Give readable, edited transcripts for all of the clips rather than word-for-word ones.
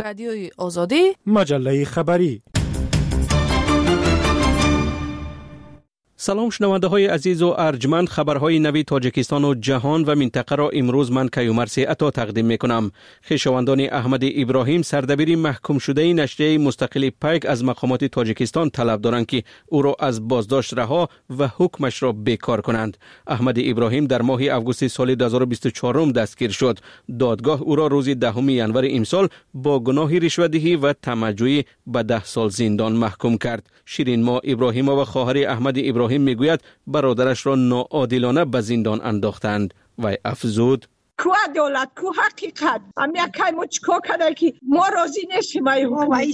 رادیوی آزادی، مجله خبری. سلام شنونده های عزیز و ارجمند، خبرهای نوی تاجیکستان و جهان و منطقه را امروز من کیومرث عطا تقدیم می کنم. خویشاوندان احمد ابراهیم سردبیر محکوم شده نشریه مستقل پیک از مقامات تاجیکستان طلب دارند که او را از بازداشت رها و حکمش را بیکار کنند. احمد ابراهیم در ماه آگوست سال 2024 دستگیر شد. دادگاه او را روز 10 ژانویه امسال با گناه رشوه‌دهی و طمع‌جویی به 10 سال زندان محکوم کرد. شیرین ما ابراهیم و خواهر احمد ابراهیم میگوید برادرش را ناعادلانه به زندان انداختند و افزود: کو عدالت، کو حقیقت. هم یکی ما چکو کرده که ما راضی نیستیم. ما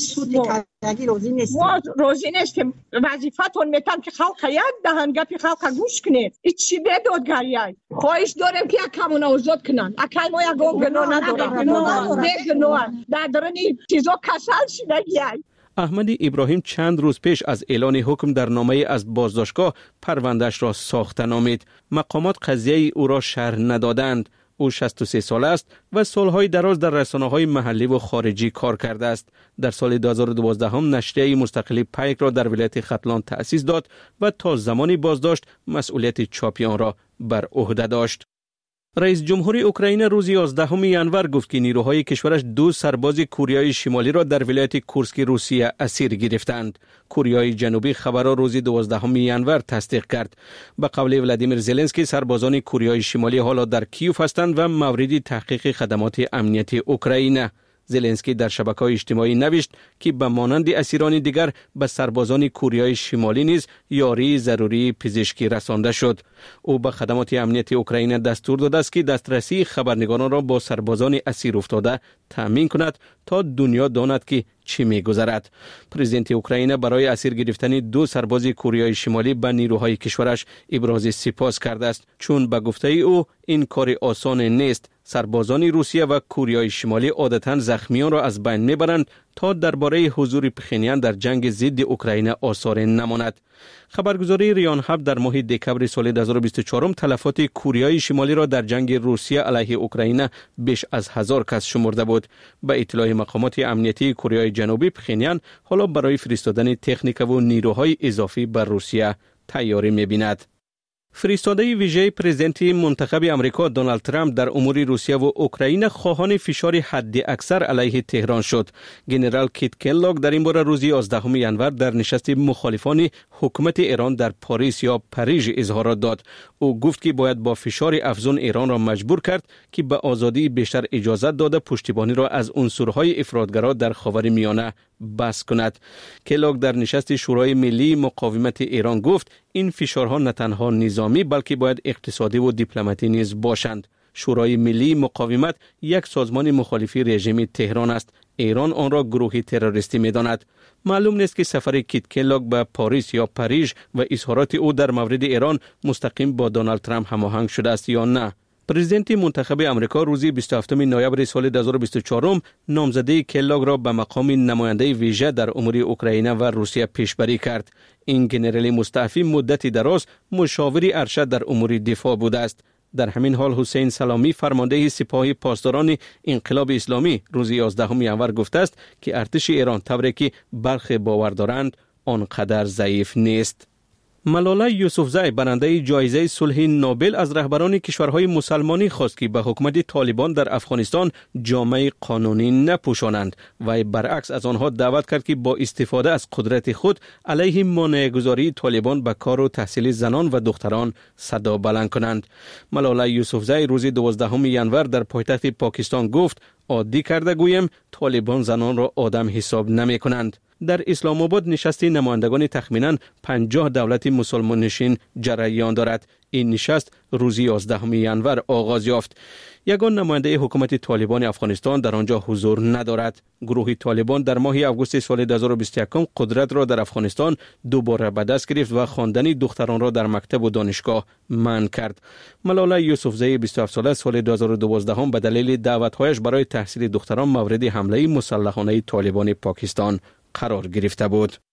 راضی نیستیم. وظیفتون میتن که خلق یک دهن گپی خلق گوش کنه. ایچی به دادگری. خواهش داریم که یکمون آزاد کنن. اکی ما یکم گناه ندارم. گناه در درنی چیزا کسل شدگی. احمد ابراهیم چند روز پیش از اعلان حکم در نامه از بازداشتگاه پروندهش را ساخته نامید. مقامات قضیه او را شرح ندادند. او 63 ساله است و سالهای دراز در رسانه‌های محلی و خارجی کار کرده است. در سال 2012 هم نشریه مستقل پیک را در ولایت ختلان تأسیس داد و تا زمان بازداشت مسئولیت چاپی آن را بر عهده داشت. رئیس جمهور اوکراین روز 11 ژانویه گفت که نیروهای کشورش 2 سرباز کوریای شمالی را در ولایت کورسک روسیه اسیر گرفتند. کوریای جنوبی خبر را روز 12 ژانویه تصدیق کرد. به قول ولادیمیر زلنسکی سربازان کوریای شمالی حالا در کیوف هستند و مورد تحقیق خدمات امنیتی اوکراین. زلنسکی در شبکه‌های اجتماعی نوشت که به مانند اسیران دیگر به سربازان کوریای شمالی نیز یاری ضروری پزشکی رسانده شد. او به خدمات امنیتی اوکراین دستور داده است که دسترسی خبرنگاران را با سربازان اسیر افتاده تامین کند تا دنیا داند که چی می‌گذرد. پرزیدنت اوکراین برای اسیر گرفتن 2 سرباز کوریای شمالی به نیروهای کشورش ابراز سپاس کرده است، چون به گفته او این کار آسان نیست. سربازان روسیه و کوریای شمالی عادتاً زخمیان را از بین میبرند تا درباره حضور پخینیان در جنگ ضد اوکراین آثار نماند. خبرگزاری ریان هب در ماه دکمبر سال 2024 تلفات کوریای شمالی را در جنگ روسیه علیه اوکراین بیش از 1000 کس شمرده بود. به اطلاع مقامات امنیتی کوریای جنوبی، پخینیان حالا برای فرستادن تکنیک و نیروهای اضافی بر روسیه تیاری می‌بیند. فرستاده ویژه پرزیدنت منتخب امریکا دونالد ترامپ در امور روسیه و اوکراین خواهان فشار حد اکثر علیه تهران شد. گنرال کیت کلاگ در این باره روز 11 ژانویه در نشست مخالفان حکومت ایران در پاریس یا پاریژ اظهارات داد. او گفت که باید با فشار افزون ایران را مجبور کرد که به آزادی بیشتر اجازه داده پشتیبانی را از عنصرهای افراطگرا در خاورمیانه بس کند. کلاگ در نشست شورای ملی مقاومت ایران گفت این فشارها نه تنها نظامی بلکه باید اقتصادی و دیپلماتی نیز باشند. شورای ملی مقاومت یک سازمان مخالف رژیم تهران است. ایران آن را گروهی تروریستی می‌داند. معلوم نیست که سفر کیت کلاگ به پاریس یا پاریژ و اظهارات او در مورد ایران مستقیم با دونالد ترامپ هماهنگ شده است یا نه. پرزیدنت منتخب امریکا روز 27 نوامبر سال 2024 نامزدی کلاگ را به مقام نماینده ویژه در امور اوکراین و روسیه پیشبری کرد. این گنرال مستعفی مدتی دراز مشاور ارشد در امور دفاع بوده است. در همین حال حسین سلامی فرمانده سپاه پاسداران انقلاب اسلامی روز 11 ژانویه گفته است که ارتش ایران طوری که برخی باور دارند آنقدر ضعیف نیست. ملاله یوسفزی برنده جایزه صلح نوبل از رهبران کشورهای مسلمانی خواست که به حکومت طالبان در افغانستان جامه قانونی نپوشانند و برعکس از آنها دعوت کرد که با استفاده از قدرت خود علیه مانع‌گذاری طالبان به کار و تحصیل زنان و دختران صدا بلند کنند. ملاله یوسفزی روز 12 ژانویه در پایتخت پاکستان گفت عادی کرده گویم طالبان زنان را آدم حساب نمی کنند. در اسلام آباد نشست نمایندگان تخمیناً 50 دولت مسلمان نشین جریان دارد. این نشست روز 11 ژانویه آغاز یافت. یگان نماینده حکومت طالبان افغانستان در آنجا حضور ندارد. گروه طالبان در ماه آگوست سال 2021 قدرت را در افغانستان دوباره به دست گرفت و خواندن دختران را در مکتب و دانشگاه منع کرد. ملاله یوسفزی 27 ساله سال 2012 به دلیل دعوت‌هایش برای تحصیل دختران مورد حمله مسلحانه طالبان پاکستان قرار گرفته بود.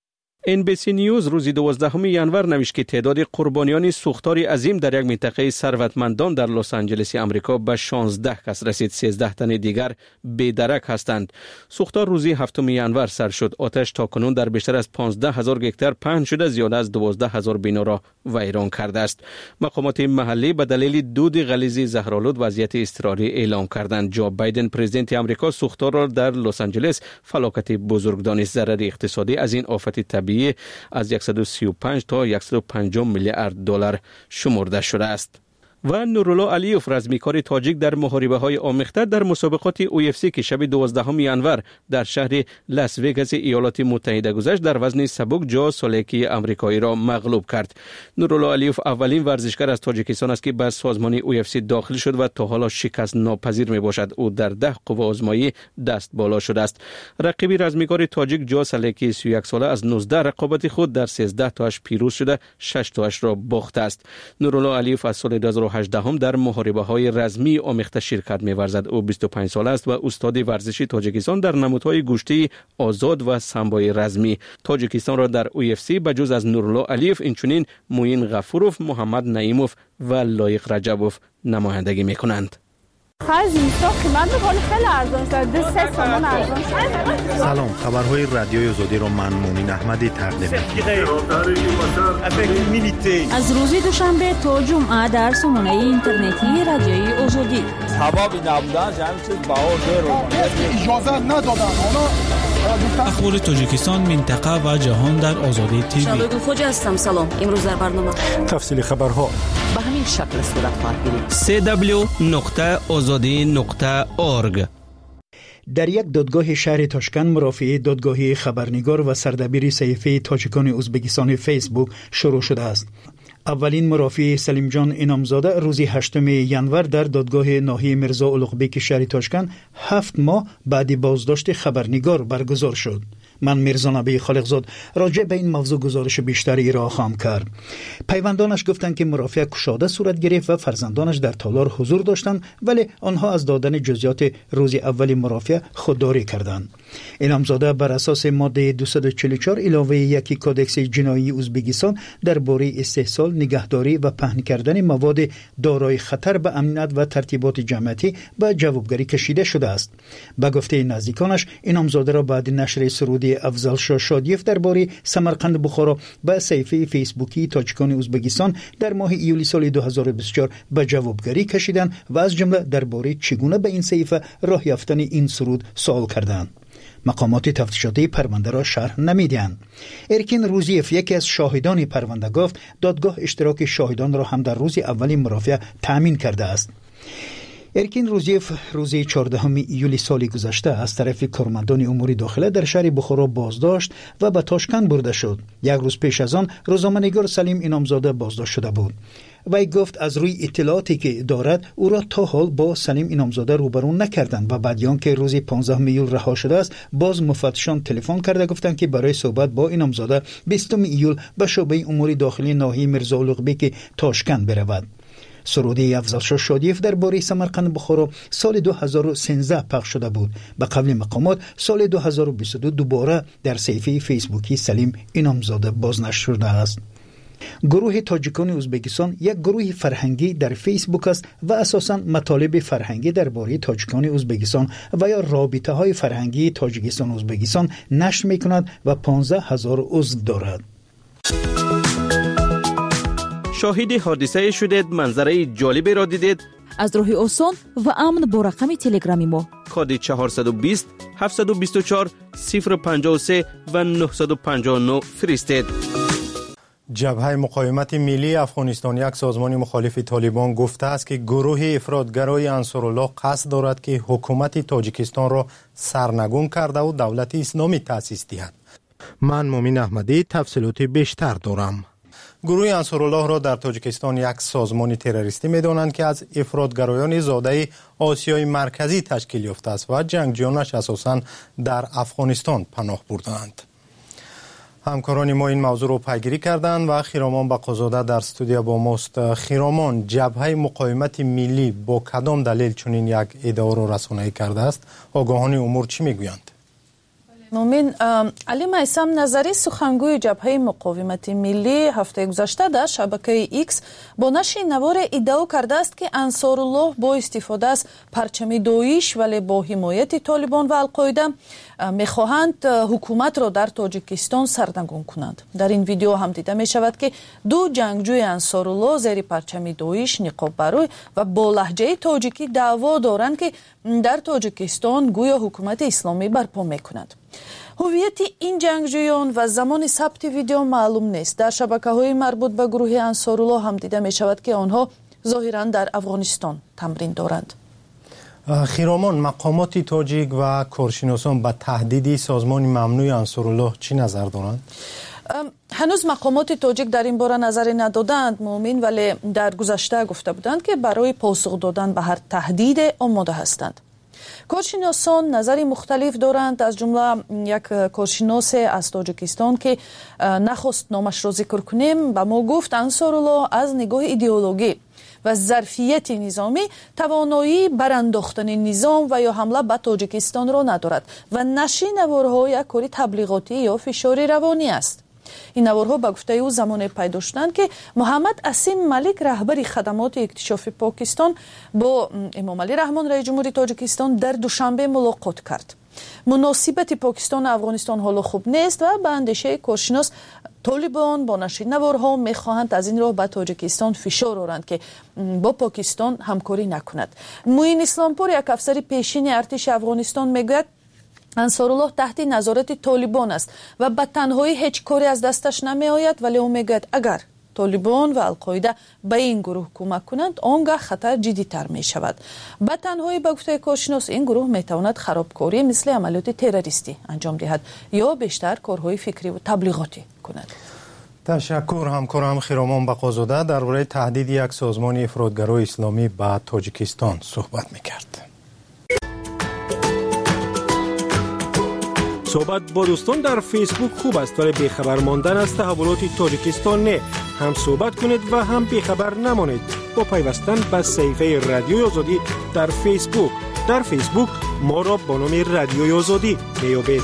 NBC نیوز روز 12 ینور نوشت که تعداد قربانیان سوختار عظیم در یک منطقه ثروتمندان در لس آنجلس آمریکا به 16 کس رسید. 13 تن دیگر بی‌درک هستند. سوختار روز 7 ینور سر شد. آتش تاکنون در بیشتر از 15,000 هکتار پهن شده، زیاده از 12,000 بنا را ویران کرده است. مقامات محلی به دلیل دود غلیظ زهرآلود وضعیت اضطراری اعلام کردند. جو بایدن پرزیدنت آمریکا سوختار را در لس آنجلس فلاکت بزرگ دانست. ضرر اقتصادی از این آفت طبیعی از 135 تا 150 میلیارد دلار شمرده شده است. و نورالله علیوف رزمیکار تاجیک در محاربه‌های آمیخته در مسابقات UFC که شب 12 ینور در شهر لاس وگاس ایالات متحده گذشت در وزن سبک جو سولکی آمریکایی را مغلوب کرد. نورالله علیوف اولین ورزشکار از تاجیکستان است که به سازمان UFC داخل شد و تا حالا شکست ناپذیر میباشد. او در 10 قوه آزمایی دست بالا شده است. رقیب رزمیکار تاجیک جو سولکی 31 ساله از 19 رقابت خود در 13 تاش پیروز شده، 6 تاش را باخته است. نورالله علیوف از سال 2018 در محاربه‌های رزمی آمیخته شرکت می‌ورزد. او 25 ساله است و استاد ورزشی تاجیکستان در نمودهای گشتی آزاد و سامبای رزمی. تاجیکستان را در UFC به جز از نورالله علیوف اینچنین موین غفوروف، محمد نعیموف و لایق رجبوف نمایندگی می‌کنند. سلام، خبرهای رادیوی آزادی را من مومین احمدی تقدیم می‌کنم. از روز دوشنبه تا جمعه در سامانه اینترنتی رادیوی آزادی. حبابی نبودن جمعی چیز اجازه ندادن. اخبار تاجیکستان، منطقه و جهان در آزادی تیوی. شادو خوجا هستم. سلام. امروز در برنامه تفصیل خبرها به همین شکل صورت خواهد گرفت. www.azadi.org. در یک دادگاه شهر تاشکند مرافعه دادگاهی خبرنگار و سردبیر صحیفه تاجیکان ازبکستان فیسبوک شروع شده است. اولین مرافع سلیم جان انامزاده روز 8 ینور در دادگاه ناحیه میرزا اولغبک شهر تاشکند 7 ماه بعد بازداشت خبرنگار برگزار شد. من میرزا نبی خالقزاد راجع به این موضوع گزارش بیشتری را خواهم کرد. پیوندانش گفتند که مرافعه کشاده صورت گرفت و فرزندانش در تالار حضور داشتند، ولی آنها از دادن جزئیات روز اول مرافعه خودداری کردند. انامزاده بر اساس ماده 244 علاوه 1 کودکس جنایی ازبکستان درباره استحصال، نگهداری و پهن کردن مواد دارای خطر به امنیت و ترتیبات جمعیتی به جوابگری کشیده شده است. به گفته نزدیکانش انامزاده را بعد نشر سرود افضل شاه شادیف درباره سمرقند بخارا به صفحه فیسبوکی تاجیکان ازبکستان در ماه ایولی سال 2024 به جوابگری کشیدند و از جمله درباره چگونه به این صفحه راه یافتن این سرود سوال کردند. مقامات تفتیشاتی پرونده را شرح نمیدهند. ارکین روزیف یکی از شاهدان پرونده گفت دادگاه اشتراک شاهدان را هم در روز اول مرافعه تأمین کرده است. ارکین روزیف روز 14 ایولی سال گذشته از طرف کارمندان امور داخله در شهر بخارا بازداشت و به تاشکند برده شد. یک روز پیش از آن روزنامه‌نگار سلیم انامزاده بازداشت شده بود. وی گفت از روی اطلاعاتی که دارد او را تا حال با سلیم انامزاده روبرو نکردند و بعد آنکه روز 15 ایول رها شده است باز مفتشان تلفن کرده گفتند که برای صحبت با انامزاده 20 ایول به شعبه امور داخلی ناحیه میرزا اولغبک تاشکند برود. سروده افضل شاه شادیف درباره سمرقند بخارا سال 2013 پخش شده بود. به قول مقامات سال 2022 دوباره در صفحه فیسبوکی سلیم انامزاده بازنشر شده است. گروه تاجیکان ازبکستان یک گروه فرهنگی در فیسبوک است و اساساً مطالب فرهنگی درباره تاجیکان ازبکستان و یا رابطه های فرهنگی تاجیکستان ازبکستان نشر می‌کند و 15,000 عضو دارد. شاهد حادثه شدید، منظره جالبی را دیدید؟ از راه آسان و امن با رقم تلگرامی ما کد 420 724 053 و 959 فرستید. جبهه مقاومت ملی افغانستان یک سازمان مخالف طالبان گفته است که گروه افراطگرای انصارالله قصد دارد که حکومت تاجیکستان را سرنگون کرده و دولت اسلامی تأسیس دهد. من مومین احمدی تفصیلات بیشتر دارم. گروه انصارالله را در تاجیکستان یک سازمان تروریستی می‌دانند که از افراطگرایان زاده آسیای مرکزی تشکیل یافته است و جنگجویانش اساساً در افغانستان پناه بردند. همکاران ما این موضوع رو پیگیری کردند و خیرامان بقازاده در استودیو با ماست. خیرامان، جبهه مقاومت ملی با کدام دلیل چنین یک ادعا را رسانه‌ای کرده است؟ آگاهان امور چی میگویند؟ مومن علی میثم نظری سخنگوی جبهه مقاومت ملی هفته گذشته در شبکه ایکس با نشر نوار ادعا کرده است که انصارالله با استفاده از پرچم داعش ولی با حمایت طالبان و القاعده میخواهند حکومت را در تاجیکستان سرنگون کنند. در این ویدیو هم دیده می شود که دو جنگجوی انصارالله زیر پرچم داعش نقاب بروی و با لهجه تاجیکی دعوا دارند که در تاجیکستان گویا حکومت اسلامی برپا میکند. هویت این جنگجویان و زمان ثبت ویدیو معلوم نیست. در شبکه‌های مربوط به گروه انصارالله هم دیده می شود که آنها ظاهراً در افغانستان تمرین دارند. خیرامان، مقامات تاجیک و کارشناسان به تهدید سازمان ممنوع انصارالله چی نظر دارند؟ هنوز مقامات تاجیک در این باره نظری ندادند مومن، ولی در گذشته گفته بودند که برای پاسخ دادن به هر تهدید آماده هستند. کارشناسان نظری مختلف دارند، از جمله یک کارشناس از تاجیکستان که نخواست نامش را ذکر کنیم به ما گفت انصارالله از نگاه ایدئولوژی و ظرفیت نظامی توانایی برانداختن نظام و یا حمله به تاجیکستان را ندارد و نشر نوارها یک کاری تبلیغاتی یا فشاری روانی است. این نوارها به گفته او زمان پیدا شدند که محمد اسیم ملیک رهبر خدمات اکتشافی پاکستان با امام علی رحمان رئیس جمهوری تاجیکستان در دوشنبه ملاقات کرد. مناسبت پاکستان و افغانستان حالا خوب نیست و به اندیشه کارشناس طالبان با نشر نوارها میخواهند از این راه به تاجیکستان فشار آورند که با پاکستان همکاری نکند. معین اسلامپور، یک افسر پیشین ارتش افغانستان، میگوید انصارالله تحت نظارت طالبان است و به تنهایی هیچ کاری از دستش نمی آید، ولی او میگوید اگر طالبان و القاعده به این گروه کمک کنند آنگاه خطر جدی‌تر می شود. به تنهایی به گفته کارشناس این گروه می تواند خرابکاری مثل عملیات تروریستی انجام دهد یا بیشتر کارهای فکری و تبلیغاتی کند. تشکر همکارم خیرامان بقازاده درباره تهدید یک سازمان افراطگرای اسلامی به تاجیکستان صحبت می‌کرد. صحبت با دوستان در فیسبوک خوب است، ولی بیخبر ماندن از تحولات تاجیکستان نه. هم صحبت کنید و هم بیخبر نمانید با پیوستن به صفحه رادیوی آزادی در فیسبوک. در فیسبوک ما را با نام رادیوی آزادی بیابید.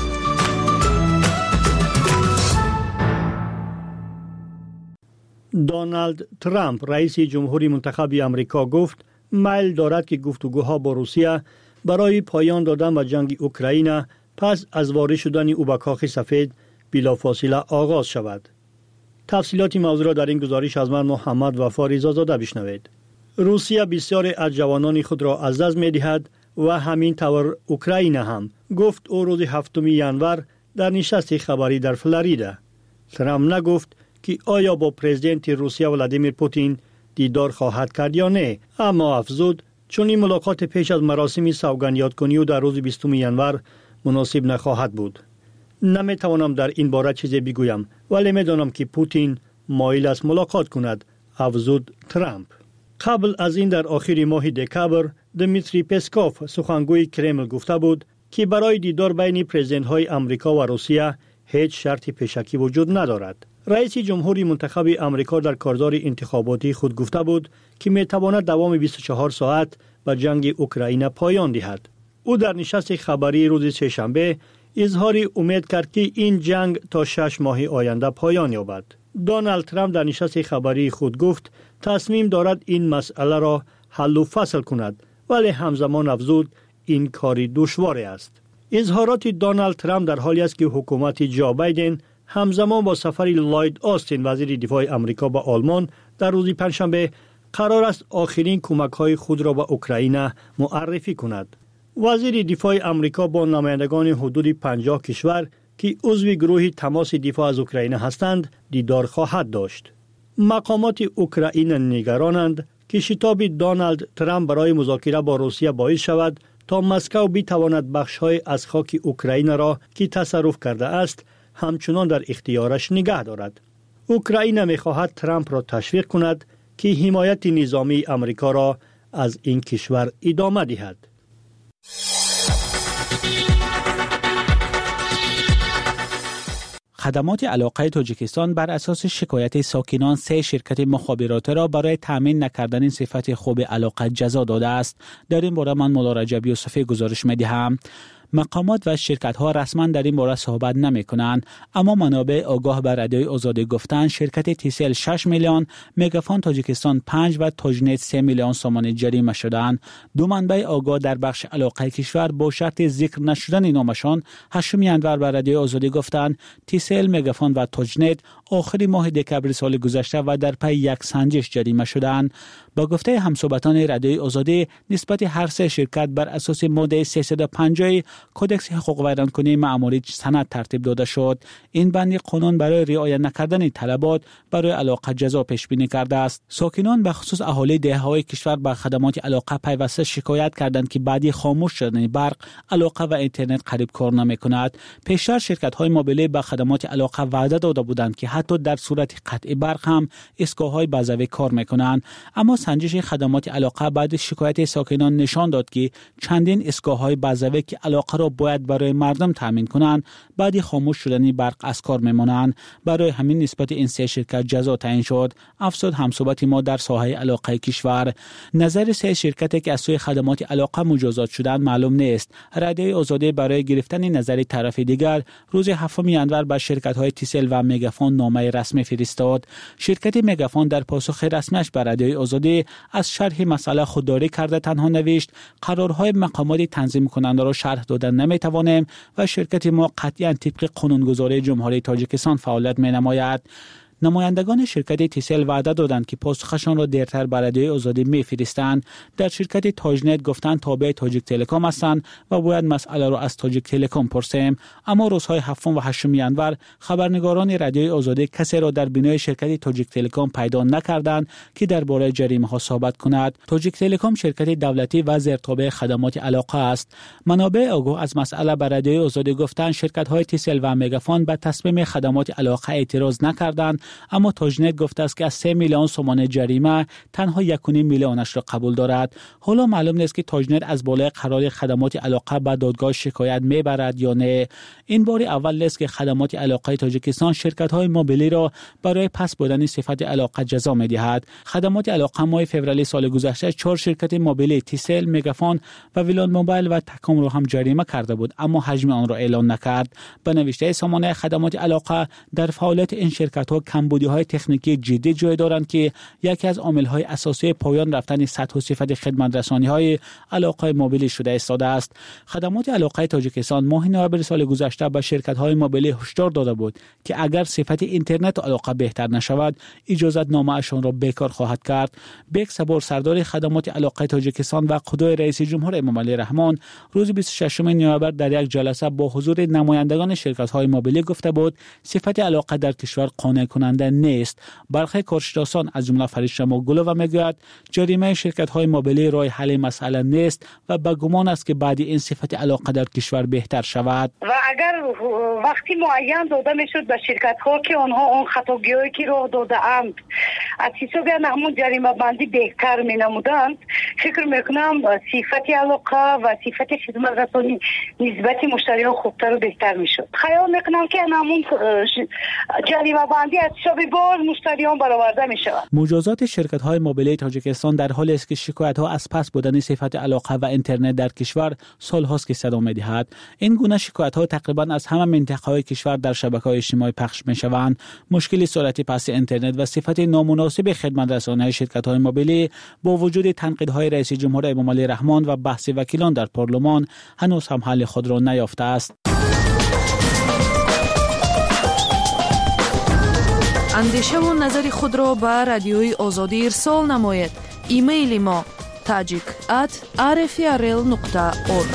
دونالد ترامپ رئیس جمهوری منتخب آمریکا گفت میل دارد که گفتگوها با روسیه برای پایان دادن به جنگ اوکراین پس از وارد شدن او به کاخ سفید بلافاصله آغاز شود. تفصیلات موضوع را در این گزارش از من محمد وفا رضازاده بشنوید. روسیه بسیاری از جوانان خود را از دست می‌دهد و همین طور اوکراین هم، گفت او روز 7 ژانویه در نشست خبری در فلوریدا. ترامپ نگفت که آیا با پرزیدنت روسیه ولادیمیر پوتین دیدار خواهد کرد یا نه، اما افزود چون این ملاقات پیش از مراسم سوگند یادکنی و در روز 20 ژانویه مناسب نخواهد بود. نمیتوانم در این باره چیزی بگویم، ولی میدانم که پوتین مایل است ملاقات کند، افزود ترامپ. قبل از این در آخر ماه دکامبر دمیتری پسکوف سخنگوی کرمل گفته بود که برای دیدار بین پرزیدنت‌های آمریکا و روسیه هیچ شرط پیشکی وجود ندارد. رئیس جمهوری منتخب آمریکا در کارزار انتخاباتی خود گفته بود که میتواند دوام 24 ساعت به جنگ اوکراین پایان دهد. او در نشست خبری روز سه‌شنبه اظهار امید کرد که این جنگ تا 6 ماه آینده پایان یابد. دونالد ترامپ در نشست خبری خود گفت تصمیم دارد این مسئله را حل و فصل کند، ولی همزمان افزود این کاری دشوار است. اظهارات دونالد ترامپ در حالی است که حکومت جو بایدن همزمان با سفر لوید آستین وزیر دفاع آمریکا به آلمان در روز پنجشنبه قرار است آخرین کمک‌های خود را به اوکراین معرفی کند. وزیر دفاع آمریکا با نمایندگان حدود 50 کشور که عضو گروه تماس دفاع از اوکراین هستند دیدار خواهد داشت. مقامات اوکراین نگرانند که شتاب دونالد ترامپ برای مذاکره با روسیه باعث شود تا مسکو بتواند بخش‌های از خاک اوکراین را که تصرف کرده است همچنان در اختیارش نگه دارد. اوکراین می‌خواهد ترامپ را تشویق کند که حمایت نظامی آمریکا را از این کشور ادامه دهد. خدمات علاقه تاجیکستان بر اساس شکایت ساکنان 3 شرکت مخابراتی را برای تامین نکردن صفت خوب علاقه جزا داده است. در این باره من مولا رجب یوسفی گزارش می‌دهم. مقامات و شرکت‌ها رسما در این باره صحبت نمی‌کنند، اما منابع آگاه به رادیوی آزادی گفتند شرکت تیسل 6 میلیون، مگافون تاجیکستان 5 و تاجنت 3 میلیون سوم جریمه شدند. دو منبع آگاه در بخش علاقه کشور با شرط ذکر نشدن نامشان 8 ینور به رادیوی آزادی گفتند تیسل، مگافون و تاجنت آخر ماه دکبر سال گذشته و در پی یک سنجش جریمه شدند. با گفته همصحبتان رادیوی آزادی، نسبت هر سه شرکت بر اساس ماده 350 کدکس حقوق ویرانکنی مأموری سند ترتیب داده شد. این بند قانون برای رعایت نکردن طلبات برای علاقه جزا پیش بینی کرده است. ساکنان به خصوص اهالی دهه‌های کشور به خدمات علاقه پیوسته شکایت کردند که بعدی خاموش شدن برق، علاقه و اینترنت قریب کار نمی‌کند. پیشتر شرکت‌های موبیلی به خدمات علاقه وعده داده بودند که حتی در صورت قطع برق هم ایستگاه‌های بازوی کار می‌کنند، اما سنجش خدمات علاقه بعد شکایت ساکنان نشان داد که چندین ایستگاه‌های بازوی که علاقه را باید برای مردم تامین کنند بعد خاموش شدن برق از کار میمانند. برای همین نسبت این سه شرکت جزا تعیین شد. افزود همصحبت ما در ساحه علاقه کشور. نظر سه شرکتی که از سوی خدمات علاقه مجازات شدند معلوم نیست. رادیوی آزادی برای گرفتن نظر طرف دیگر روز 7 ینور به شرکت‌های تیسل و مگافون نامه رسمی فرستاد. شرکت مگافون در پاسخ رسمیش به رادیوی آزادی از شرح مسئله خودداری کرده تنها نوشت قرارهای مقامات تنظیم کننده را شرح دادن نمیتوانیم و شرکت ما قطعاً طبق قانونگذاری جمهوری تاجیکستان فعالیت می‌نماید. نمایندگان شرکت تیسل وعده دادند که پاسخشان را دیرتر به رادیوی آزادی می‌فرستند. در شرکت تاجنت گفتند تابع تاجیک تلکام هستند و باید مسئله را از تاجیک تلکام پرسیم. اما روزهای 7 و 8 ینور خبرنگاران رادیوی آزادی کسی را در بینای شرکت تاجیک تلکام پیدا نکردند که درباره جریمه‌ها صحبت کند. تاجیک تلکام شرکت دولتی و زیرتابع خدمات علاقه است. منابع آگاه از مسئله به رادیوی آزادی گفتند شرکت‌های تیسل و مگافون به تصمیم خدمات علاقه اعتراض نکردند، اما تاجنت گفته است که از 3 میلیون سوم جریمه تنها 1.5 میلیونش را قبول دارد. حالا معلوم نیست که تاجنت از بالای قرار خدمات علاقه به دادگاه شکایت میبرد یا نه. این بار اول است که خدمات علاقه تاجیکستان شرکت‌های موبیلی را برای پس بردن صفت علاقه جزا می‌دهد. خدمات علاقه ماه فوریه سال گذشته 4 شرکت موبیلی تیسل، مگافون و ویلان موبایل و تکام را هم جریمه کرده بود، اما حجم آن را اعلام نکرد. به نوشته سامانه خدمات علاقه در فعالیت این شرکت‌ها کمبودی‌های تکنیکی جدی جای دارند که یکی از عامل‌های اساسی پایان رفتن سطح و صفت خدمت رسانی‌های علاقه موبیلی شده ایستاده است. خدمات علاقه تاجیکستان ماه نوامبر سال گذشته به شرکت‌های موبیلی هشدار داده بود که اگر صفت اینترنت علاقه بهتر نشود اجازت نامه‌شان را بیکار خواهد کرد. بیک صبور سردار خدمات علاقه تاجیکستان و قدوه رئیس جمهور امامعلی رحمان روز 26 نوامبر در یک جلسه با حضور نمایندگان شرکت‌های موبیلی گفته بود صفت علاقه در کشور قانع کننده نیست. برخی کارشناسان از جمله فرید شماگلو میگوید جریمه شرکت‌های موبیلی راه حل مسئله نیست و به گمان است که بعد این صفت علاقه در کشور بهتر شود. و اگر وقتی معین داده میشد به شرکت‌ها که آنها اون خطاگی‌هایی که راه داده‌اند از حساب همون جریمه بندی بهتر می‌نمودند، فکر می‌کنم صفت علاقه و صفت خدمت رسانی نسبت مشتریان خوبتر و بهتر می‌شد. خیال می‌کنم که همون جریمه بندی از حساب باز مشتریان برآورده می‌شود. مجازات شرکت‌های موبیلی تاجیکستان در حالی است که شکایت‌ها از پس بردن صفت علاقه و اینترنت در کشور سال‌هاست که صدا می‌دهد. این گونه شکایت‌ها تقریباً از همه منطقه‌های کشور در شبکه‌های اجتماعی پخش می‌شوند. مشکل سرعت پس اینترنت و صفت نامناسب خدمت رسانی شرکت‌های موبیلی با وجود تنقیدهای رئیس جمهور امامعلی رحمان و بحث وکیلان در پارلمان هنوز هم حل خود را نیافته است. اندیشه و نظر خود را به رادیوی آزادی ارسال نماید. ایمیل ما tajik@rfrl.org.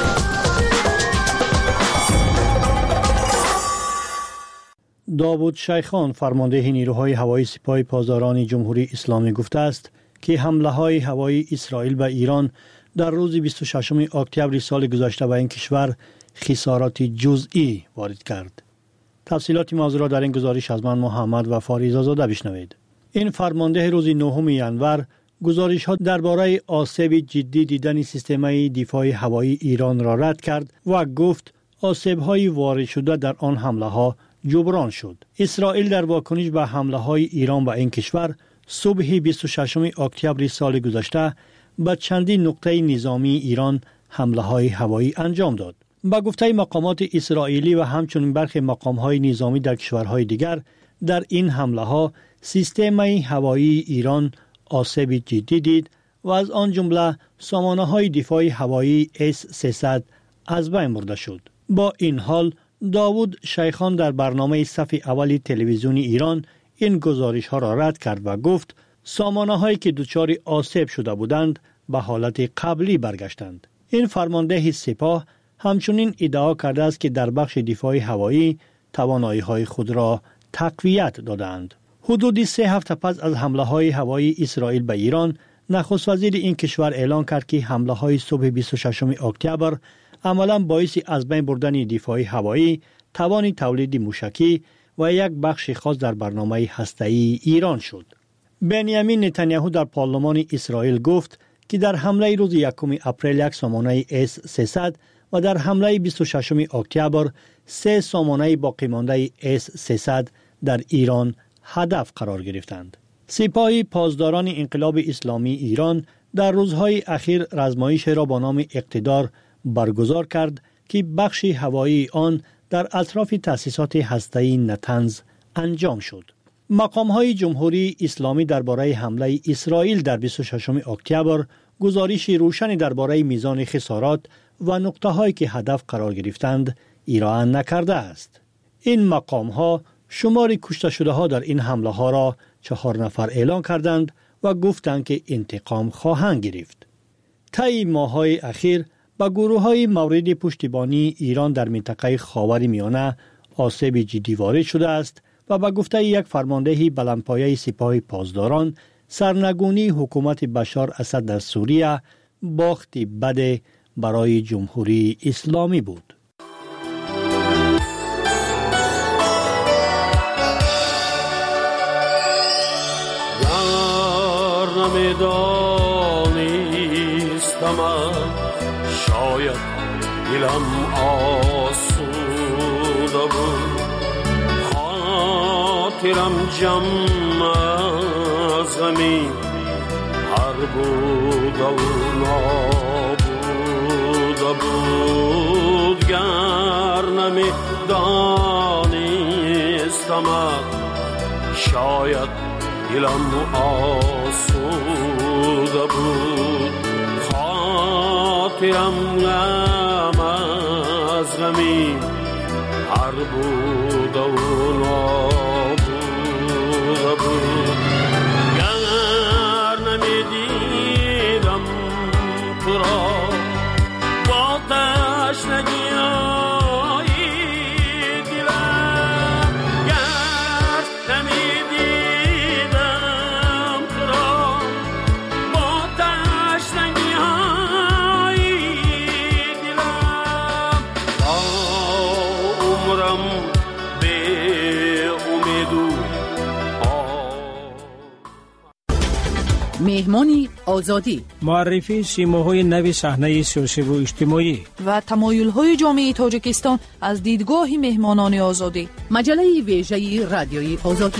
داوود شیخان فرمانده نیروهای هوایی سپاه پاسداران جمهوری اسلامی گفته است که حمله‌های هوایی اسرائیل به ایران در روز 26 اکتبر سال گذشته به این کشور خسارات جزئی وارد کرد. تفصیلات موضوع را در این گزارش از من محمد و فاریزا زاده بشنوید. این فرمانده روز 9 ینور گزارش‌ها درباره آسیب جدی دیدن سیستم دفاع هوایی ایران را رد کرد و گفت آسیب‌های وارد شده در آن حمله‌ها جبران شد. اسرائیل در واکنش به حمله‌های ایران به این کشور صبح 26 اکتبر سال گذشته به چندین نقطه نظامی ایران حمله‌های هوایی انجام داد. با گفته مقامات اسرائیلی و همچنین برخی مقام‌های نظامی در کشورهای دیگر، در این حمله ها سیستم هوایی ایران آسیب جدی دید و از آن جمله سامانه‌های دفاع هوایی S-300 از بین برده شد. با این حال داوود شیخان در برنامه صف اول تلویزیونی ایران این گزارش ها را رد کرد و گفت سامانه‌هایی که دچار آسیب شده بودند به حالت قبلی برگشتند. این فرمانده سپاه همچنین ادعا کرده است که در بخش دفاع هوایی توانایی‌های خود را تقویت دادند. حدود 3 هفته پس از حمله‌های هوایی اسرائیل به ایران، نخست وزیر این کشور اعلان کرد که حمله‌های صبح 26 اکتبر عملاً باعث از بین بردن دفاع هوایی، توان تولید موشکی و یک بخش خاص در برنامه هسته‌ای ایران شد. بنیامین نتانیاهو در پارلمان اسرائیل گفت که در حمله روز 1 اپریل یک سامانه S-300 و در حمله 26 اکتبر 3 سامانه باقی مانده S-300 در ایران هدف قرار گرفتند. سپاه پاسداران انقلاب اسلامی ایران در روزهای اخیر رزمایش را با نام اقتدار برگزار کرد که بخش هوایی آن در اطراف تأسیسات هسته‌ای نتنز انجام شد. مقام‌های جمهوری اسلامی درباره حمله اسرائیل در 26 اکتبر گزارش روشنی درباره میزان خسارات و نقطه‌هایی که هدف قرار گرفتند ارائه نکرده است. این مقام‌ها شمار کشته شده‌ها در این حمله‌ها را 4 نفر اعلان کردند و گفتند که انتقام خواهند گرفت. طی ماه‌های اخیر با گروه‌های مورد پشتیبانی ایران در منطقه خاورمیانه آسیب جدی وارد شده است و با گفته یک فرمانده بلندپایه سپاه پاسداران، سرنگونی حکومت بشار اسد در سوریه باختی بد برای جمهوری اسلامی بود. شاید دلم آسوده بود، خاطرم جمع از غمی هر بود و نابوده بود. گر نمی دانستم شاید دلم آسوده بود، خاطرم غم از غمی هر بود و نابوده بود. گر نمیدیدم تو را با تشنگی دلم، گر نمیدیدم تو را با تشنگی دلم، تا عمرم به امیدو مهمانی آزادی، معرفی سیماهای نوی صحنه سیاسی و اجتماعی و تمایل‌های جامعه تاجیکستان از دیدگاه مهمانان آزادی. مجله ویژه رادیوی آزادی.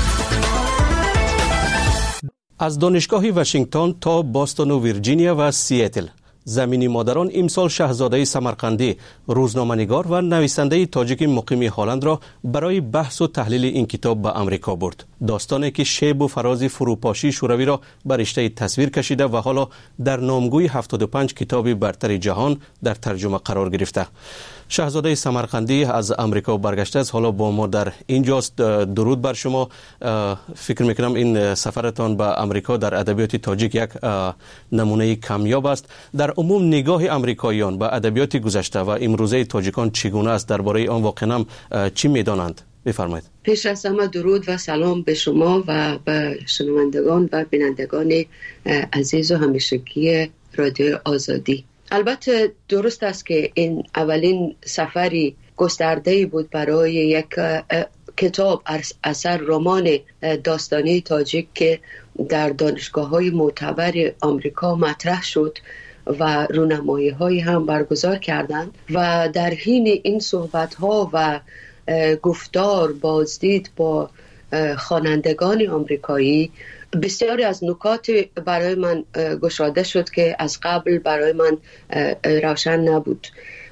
از دانشگاه واشنگتن تا باستون و ویرجینیا و سیاتل، زمینی مادران امسال شاهزاده سمرقندی، روزنامه‌نگار و نویسنده تاجیک مقیم هلند را برای بحث و تحلیل این کتاب به امریکا برد. داستانی که شیب و فراز فروپاشی شوروی را بر رشته تصویر کشیده و حالا در نامگوی 75 کتاب برتر جهان در ترجمه قرار گرفته. شاهزاده سمرقندی از امریکا برگشته است، حالا با ما در اینجاست. درود بر شما. فکر میکنم این سفرتان به امریکا در ادبیات تاجیک یک نمونه کامیاب است. در عموم نگاه امریکاییان به ادبیات گذشته و امروزه تاجیکان چگونه است؟ درباره آن واقعا چی میدانند؟ بفرمایید. پیش از همه درود و سلام به شما و به شنوندگان و بینندگان عزیز و همیشگی رادیو آزادی. البته درست است که این اولین سفری گسترده بود برای یک کتاب اثر رمان داستانی تاجیک که در دانشگاه‌های معتبر آمریکا مطرح شد و رونمایی‌هایی هم برگزار کردند و در حین این صحبت‌ها و گفتار بازدید با خوانندگان آمریکایی بسیاری از نکات برای من گشاده شد که از قبل برای من روشن نبود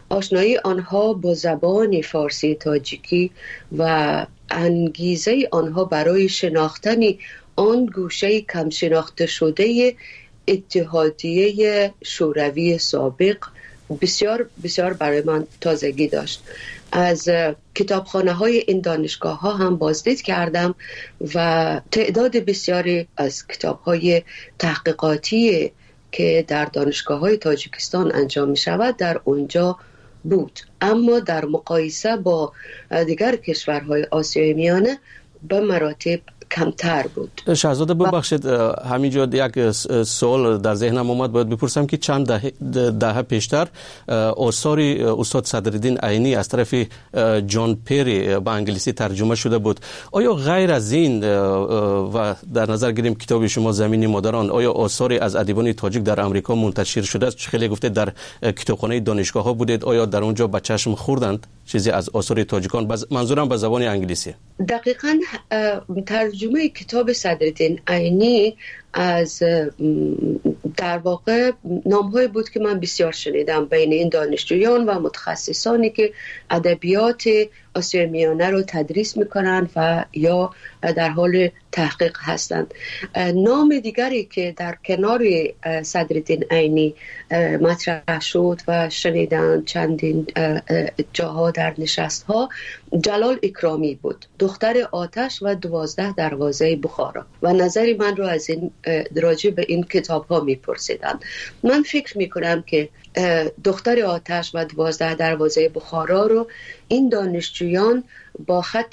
آشنایی آنها با زبان فارسی تاجیکی و انگیزه آنها برای شناختن آن گوشه کم شناخته شده اتحادیه شوروی سابق بسیار بسیار برای من تازگی داشت. از کتابخانه های این دانشگاه ها هم بازدید کردم و تعداد بسیاری از کتاب های تحقیقاتی که در دانشگاه های تاجیکستان انجام می شود در اونجا بود، اما در مقایسه با دیگر کشورهای آسیای میانه به مراتب کمتر بود. شهزاده ببخشید، همینجا یک سوال در ذهنم اومد، باید بپرسم که چند دهه پیشتر آثار استاد صدرالدین عینی از طرف جان پیری به انگلیسی ترجمه شده بود. آیا غیر از این و در نظر گیریم کتاب شما زمین مادران، آیا آثاری از ادیبان تاجیک در امریکا منتشر شده است؟ خیلی گفته در کتابخانه دانشگاه ها بودید، آیا در اونجا به چشم خوردند چیزی از آثار تاجیکان؟ منظورم به زبان انگلیسی. دقیقاً ترجمه کتاب صدرالدین عینی از در واقع نام‌های بود که من بسیار شنیدم بین این دانشجویان و متخصصانی که ادبیات آسیای میانه رو تدریس میکنن و یا در حال تحقیق هستند. نام دیگری که در کنار صدرالدین عینی مطرح شد و شنیدن چندین جاها در نشست‌ها، جلال اکرامی بود، دختر آتش و 12 دروازه بخارا، و نظری من رو از این راجع به این کتاب ها میپرسیدن. من فکر میکنم که دختر آتش و 12 دروازه بخارا رو این دانشجویان با خط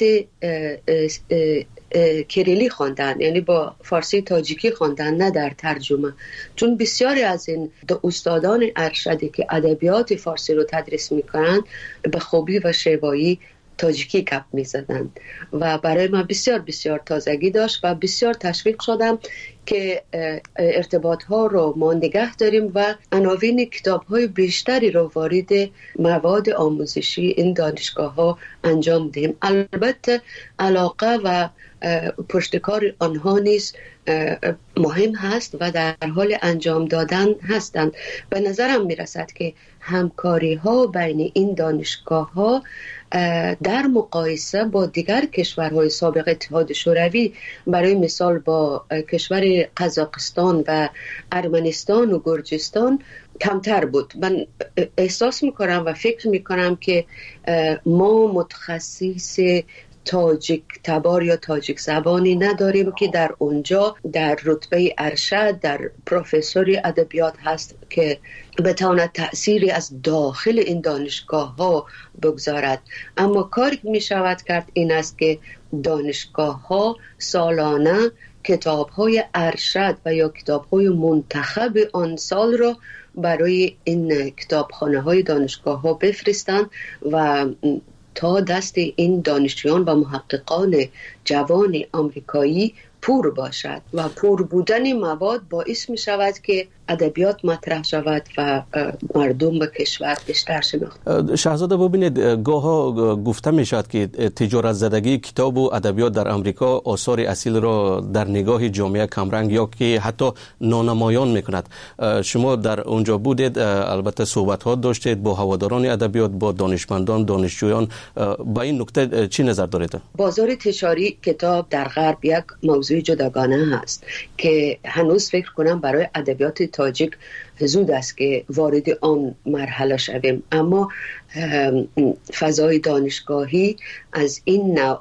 کریلی خواندن، یعنی با فارسی تاجیکی خواندن، نه در ترجمه، چون بسیاری از این استادان ارشدی که ادبیات فارسی رو تدریس میکنن به خوبی و شیوایی تاجیکی کپ می زدند و برای من بسیار بسیار تازگی داشت و بسیار تشویق شدم که ارتباط ها رو ما نگه داریم و عناوین کتاب های بیشتری رو وارد مواد آموزشی این دانشگاه ها انجام دهیم. البته علاقه و پشتکار آنها نیز مهم هست و در حال انجام دادن هستند. به نظرم می رسد که همکاری ها بین این دانشگاه ها در مقایسه با دیگر کشورهای سابق اتحاد شوروی، برای مثال با کشور قزاقستان و ارمنستان و گرجستان، کمتر بود. من احساس میکنم و فکر میکنم که ما متخصص تاجیک تبار یا تاجیک زبانی نداریم که در اونجا در رتبه ارشد در پروفسوری ادبیات هست که بتواند تأثیری از داخل این دانشگاه ها بگذارد. اما کاری که می شود کرد این است که دانشگاه ها سالانه کتاب های ارشد و یا کتاب های منتخب آن سال را برای این کتابخانه های دانشگاه ها بفرستند و تا دست این دانشجویان و محققان جوان آمریکایی پور باشد و پور بودن مواد باعث می شود که ادبیات مطرح شود و مردم به کشور بیشتر شناخت. شهزاده ببینید، گاها گفته می شود که تجارت زدگی کتاب و ادبیات در امریکا آثار اصیل را در نگاه جامعه کمرنگ یا که حتی نانمایان می کند. شما در اونجا بودید، البته صحبت ها داشتید با هواداران ادبیات، با دانشمندان، دانشجویان. با این نکته چی نظر دارید؟ بازار تجاری کتاب در غرب یک موضوع جداگانه هست که هنوز فکر کنم برای ادبیات تاجیک زود است که وارد آن مرحله شویم، اما فضای دانشگاهی از این نوع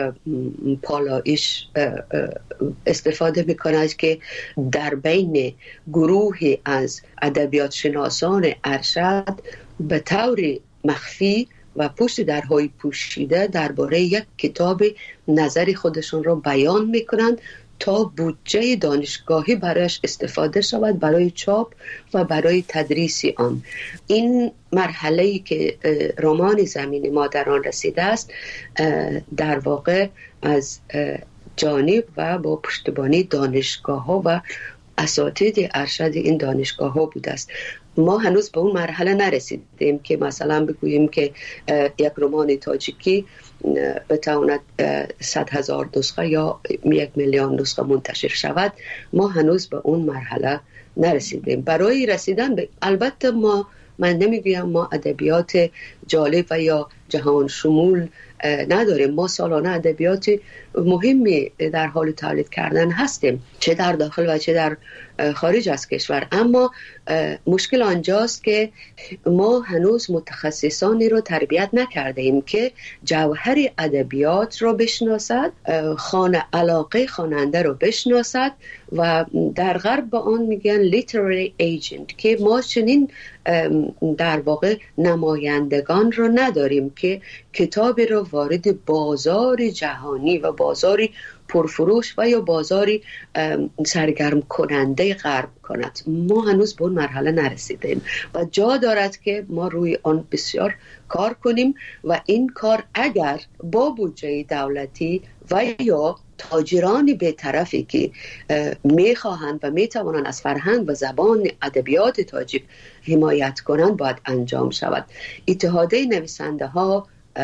پالایش استفاده می‌کند که در بین گروهی از ادبیات شناسان ارشد به طور مخفی و پشت درهای پوشیده درباره یک کتاب نظر خودشون را بیان می‌کنند تا بودجه دانشگاهی برایش استفاده شود برای چاپ و برای تدریس آن. این مرحله‌ای که رمان زمین مادران رسیده است در واقع از جانب و با پشتیبانی دانشگاه‌ها و اساتید ارشد این دانشگاه‌ها بوده است. ما هنوز به اون مرحله نرسیدیم که مثلا بگوییم که یک رمان تاجیکی بتواند 100,000 نسخه یا 1,000,000 نسخه منتشر شود. ما هنوز به اون مرحله نرسیدیم. برای رسیدن به البته ما من نمیگویم ما ادبیات جالب و یا جهان شمول نداریم. ما سالانه ادبیات مهمی در حال تولید کردن هستیم، چه در داخل و چه در خارج از کشور. اما مشکل آنجاست که ما هنوز متخصصانی رو تربیت نکرده ایم که جوهر ادبیات رو بشناسد، علاقه خواننده رو بشناسد و در غرب به آن میگن literary agent، که ما چنین در واقع نمایندگان رو نداریم که کتابی رو وارد بازار جهانی و بازاری پرفروش و یا بازاری سرگرم کننده غرب کند. ما هنوز به اون مرحله نرسیدیم و جا دارد که ما روی آن بسیار کار کنیم و این کار اگر با بودجه دولتی و یا تاجرانی به طرفی که میخواهند و میتوانند از فرهنگ و زبان ادبیات تاجیک حمایت کنند باید انجام شود. اتحادیه نویسنده ها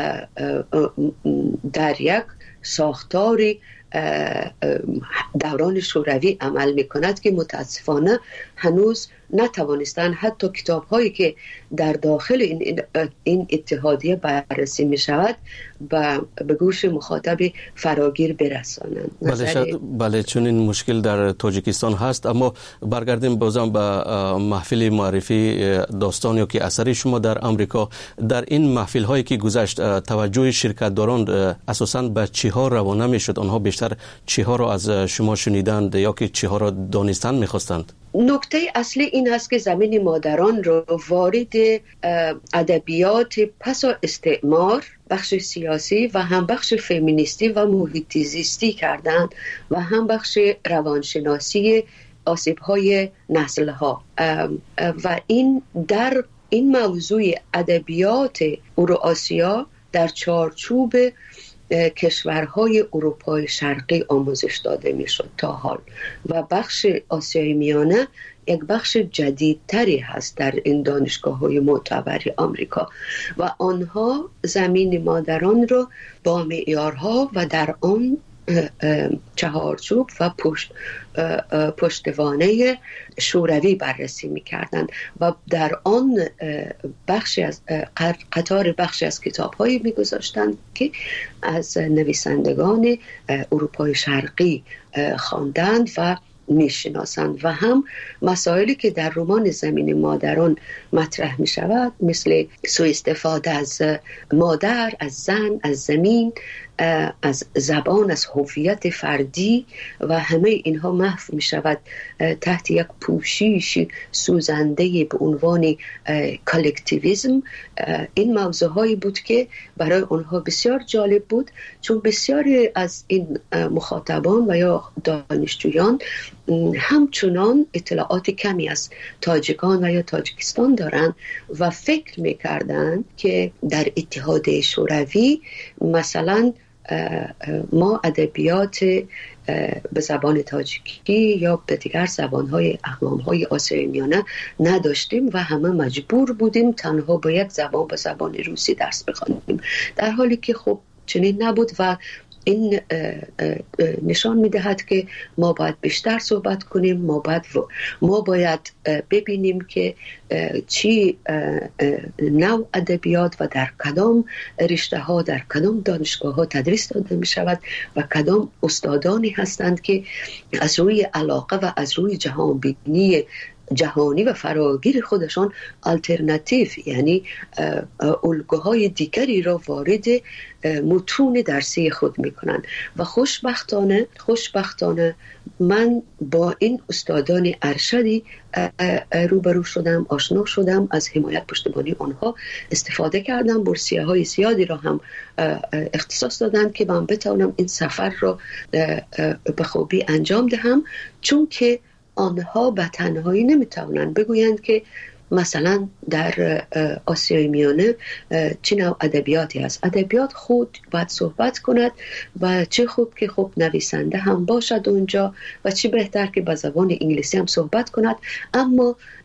در یک ساختاری دوران شوروی عمل میکند که متاسفانه هنوز نتوانستن حتی کتاب هایی که در داخل این اتحادیه بررسی می شود به گوش مخاطب فراگیر برسانند. بله چون این مشکل در تاجیکستان هست. اما برگردیم بازم به محفل معرفی داستانی که اثر شما در آمریکا. در این محفل هایی که گذشت توجه شرکت داران اساساً به چی ها روانه می شد؟ آنها بیشتر چی ها را از شما شنیدند یا که چی ها را دانستن می خواستند؟ نکته اصلی این هست که زمین مادران رو وارد ادبیات پس از استعمار، بخش سیاسی و هم بخش فمینیستی و محیط زیستی کردند و هم بخش روانشناسی آسیب‌های نسل‌ها و این در این موضوع ادبیات اوراسیا در چارچوب کشورهای اروپای شرقی آموزش داده می شد تا حال و بخش آسیای میانه یک بخش جدیدتری هست در این دانشگاه‌های معتبر آمریکا و آنها زمین مادران رو با معیارها و در آن چهارچوب و پشتوانه شوروی بررسی می‌کردند و در آن بخشی از بخشی از کتاب‌هایی می‌گذاشتند که از نویسندگان اروپای شرقی خواندند و میشناسند و هم مسائلی که در رمان زمین مادران مطرح می شود مثل سوء استفاده از مادر، از زن، از زمین، از زبان، از هویت فردی و همه اینها محو می شود تحت یک پوشش سوزنده به عنوان کالکتیویسم. این موضوع هایی بود که برای آنها بسیار جالب بود چون بسیاری از این مخاطبان و یا دانشجویان همچنان اطلاعات کمی از تاجیکان و یا تاجیکستان دارند و فکر می‌کردند که در اتحادیه شوروی مثلا ما ادبیات به زبان تاجیکی یا به دیگر زبان‌های اقوام‌های آسیای میانه نداشتیم و همه مجبور بودیم تنها با یک زبان به زبان روسی درس بخوانیم، در حالی که خب چنین نبود و این نشان می‌دهد که ما باید بیشتر صحبت کنیم، ما باید ببینیم که چی نوع ادبیات و در کدام رشته‌ها در کدام دانشگاه‌ها تدریس داده می‌شود و کدام استادانی هستند که از روی علاقه و از روی جهانبینی جهانی و فراگیر خودشان آلترناتیو یعنی الگوهای دیگری را وارد متون درسی خود میکنند و خوشبختانه من با این استادان ارشدی روبرو شدم، آشنا شدم، از حمایت پشتیبانی آنها استفاده کردم، بورسیه های زیادی را هم اختصاص دادند که من بتوانم این سفر را به خوبی انجام دهم، چون که آنها به تنهایی نمیتوانند بگویند که مثلا در آسیای میانه چه نوع ادبیاتی هست. ادبیات خود باید صحبت کند و چه خوب که خب نویسنده هم باشد اونجا و چه بهتر که به زبان انگلیسی هم صحبت کند، اما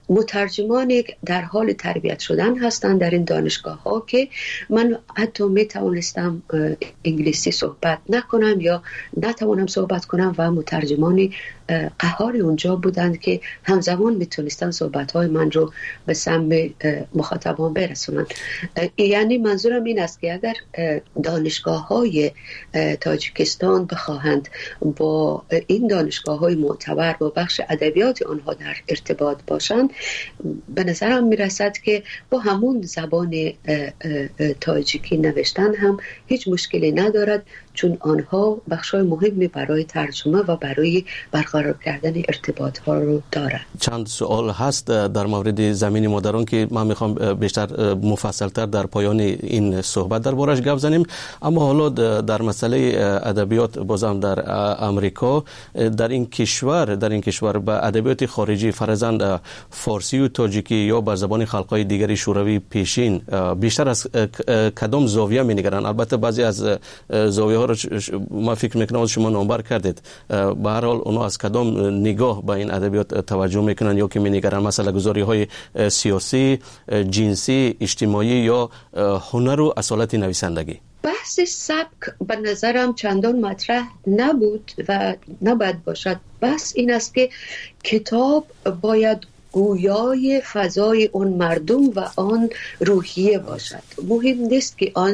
مترجمانی در حال تربیت شدن هستند در این دانشگاه ها که من حتی می توانستم انگلیسی صحبت نکنم یا نتوانم صحبت کنم و مترجمانی قهار اونجا بودند که همزمان میتونستن صحبت های من رو به سمع مخاطبان برسونن. یعنی منظورم این است که اگر دانشگاه های تاجیکستان بخواهند با این دانشگاه های معتبر با بخش ادبیات آنها در ارتباط باشند، به نظرم میرسد که با همون زبان تاجیکی نوشتن هم هیچ مشکلی ندارد، چون آنها بخشای مهمی برای ترجمه و برای برقرار کردن ارتباط ها رو دارند. چند سوال هست در مورد زمین مادران که من میخوام بیشتر مفصلتر در پایان این صحبت دربارش گپ زنیم. اما حالا در مسئله ادبیات بازم در امریکا، در این کشور به ادبیات خارجی فرزند فارسی و تاجیکی یا بر زبان خلقای دیگری شوروی پیشین بیشتر از کدام زاویه می‌نگرند؟ البته بعضی از زاویه ها رو ما فکر میکنم شما نامبر کردید. به هر حال اونا از کدام نگاه به این ادبیات توجه میکنن یا که می‌نگرند؟ مثلا گزاری های سیاسی، جنسی، اجتماعی یا هنر و اصالت نویسندگی؟ بحث سبک به نظرم چندان مطرح نبود و نباید باشد. بحث این است که کتاب باید گویای فضای اون مردم و آن روحیه باشد. مهم نیست که آن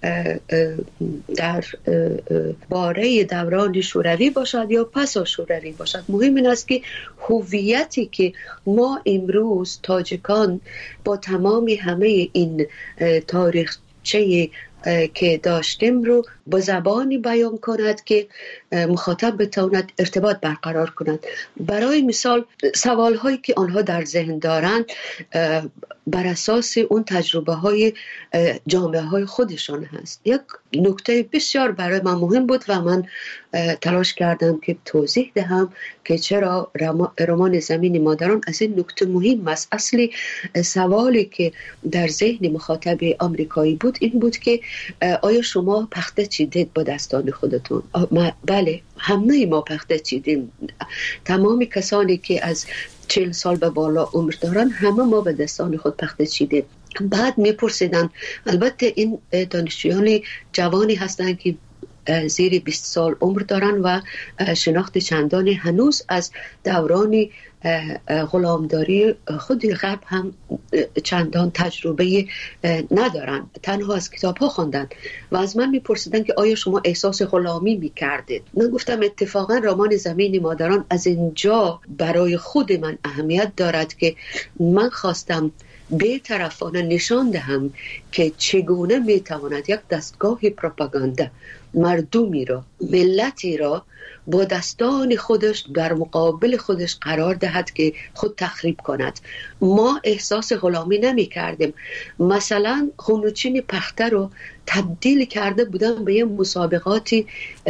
در باره دوران شوروی باشد یا پس از شوروی باشد. مهم این است که هویتی که ما امروز تاجیکان با تمام همه این تاریخچه که داشتیم رو با زبانی بیان کند که مخاطب بتواند ارتباط برقرار کند. برای مثال سوال هایی که آنها در ذهن دارند بر اساس اون تجربه های جامعه های خودشان هست. یک نکته بسیار برای من مهم بود و من تلاش کردم که توضیح دهم که چرا رمان زمین مادران از این نکته مهم است. اصلی سوالی که در ذهن مخاطب آمریکایی بود این بود که آیا شما پخته چیدید با دستان خودتون؟ بله، همه ما پخته چیدیم. تمام کسانی که از 40 سال به بالا عمر دارن همه ما به دستان خود پخته چیدیم. بعد میپرسیدن، البته این دانشجویان جوانی هستند که زیر 20 سال عمر دارن و شناخت چندان هنوز از دوران غلامداری خود غرب هم چندان تجربه ندارن، تنها از کتاب ها خوندن و از من میپرسیدن که آیا شما احساس غلامی میکردید؟ من گفتم اتفاقا رمان زمین مادران از اینجا برای خود من اهمیت دارد که من خواستم بی‌طرفانه نشان دهم که چگونه میتواند یک دستگاه پروپاگاندا مردمی را، ملتی را با دستان خودش در مقابل خودش قرار دهد که خود تخریب کند. ما احساس غلامی نمی کردیم. مثلا خونوچین پخته رو تبدیل کرده بودن به یه مسابقاتی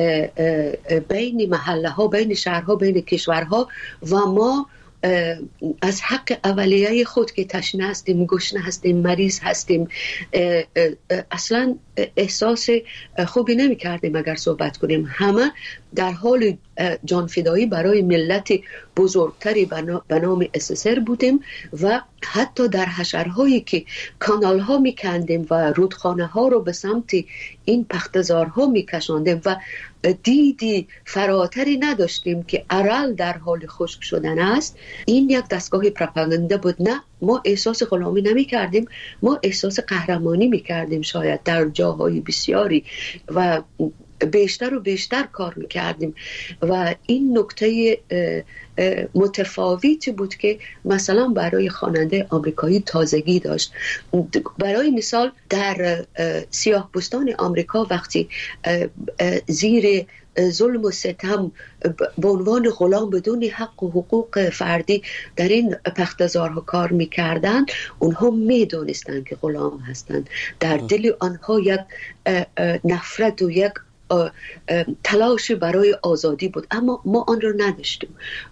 بین محله ها، بین شهرها، بین کشورها و ما از حق اولیه خود که تشنه هستیم، گشنه هستیم، مریض هستیم اصلا احساس خوبی نمی کردیم اگر صحبت کنیم. همه در حال جانفدایی برای ملت بزرگتری به نام SSR بودیم و حتی در حشرهایی که کانال ها می کندیم و رودخانه ها رو به سمت این پختزارها می کشاندیم و دیدی فراتری نداشتیم که ارل در حال خشک شدن است. این یک دستگاه پروپاگاندا بود. نه، ما احساس غلامی نمی کردیم، ما احساس قهرمانی می کردیم شاید در جاهای بسیاری و بیشتر و بیشتر کار میکردیم و این نکته متفاوتی بود که مثلا برای خواننده آمریکایی تازگی داشت. برای مثال در سیاه‌پوستان آمریکا وقتی زیر ظلم و ستم به عنوان غلام بدون حق و حقوق فردی در این پختزارها کار میکردن، اونها میدونستن که غلام هستند. در دل آنها یک نفرت و یک تلاش برای آزادی بود، اما ما آن را نداشتیم.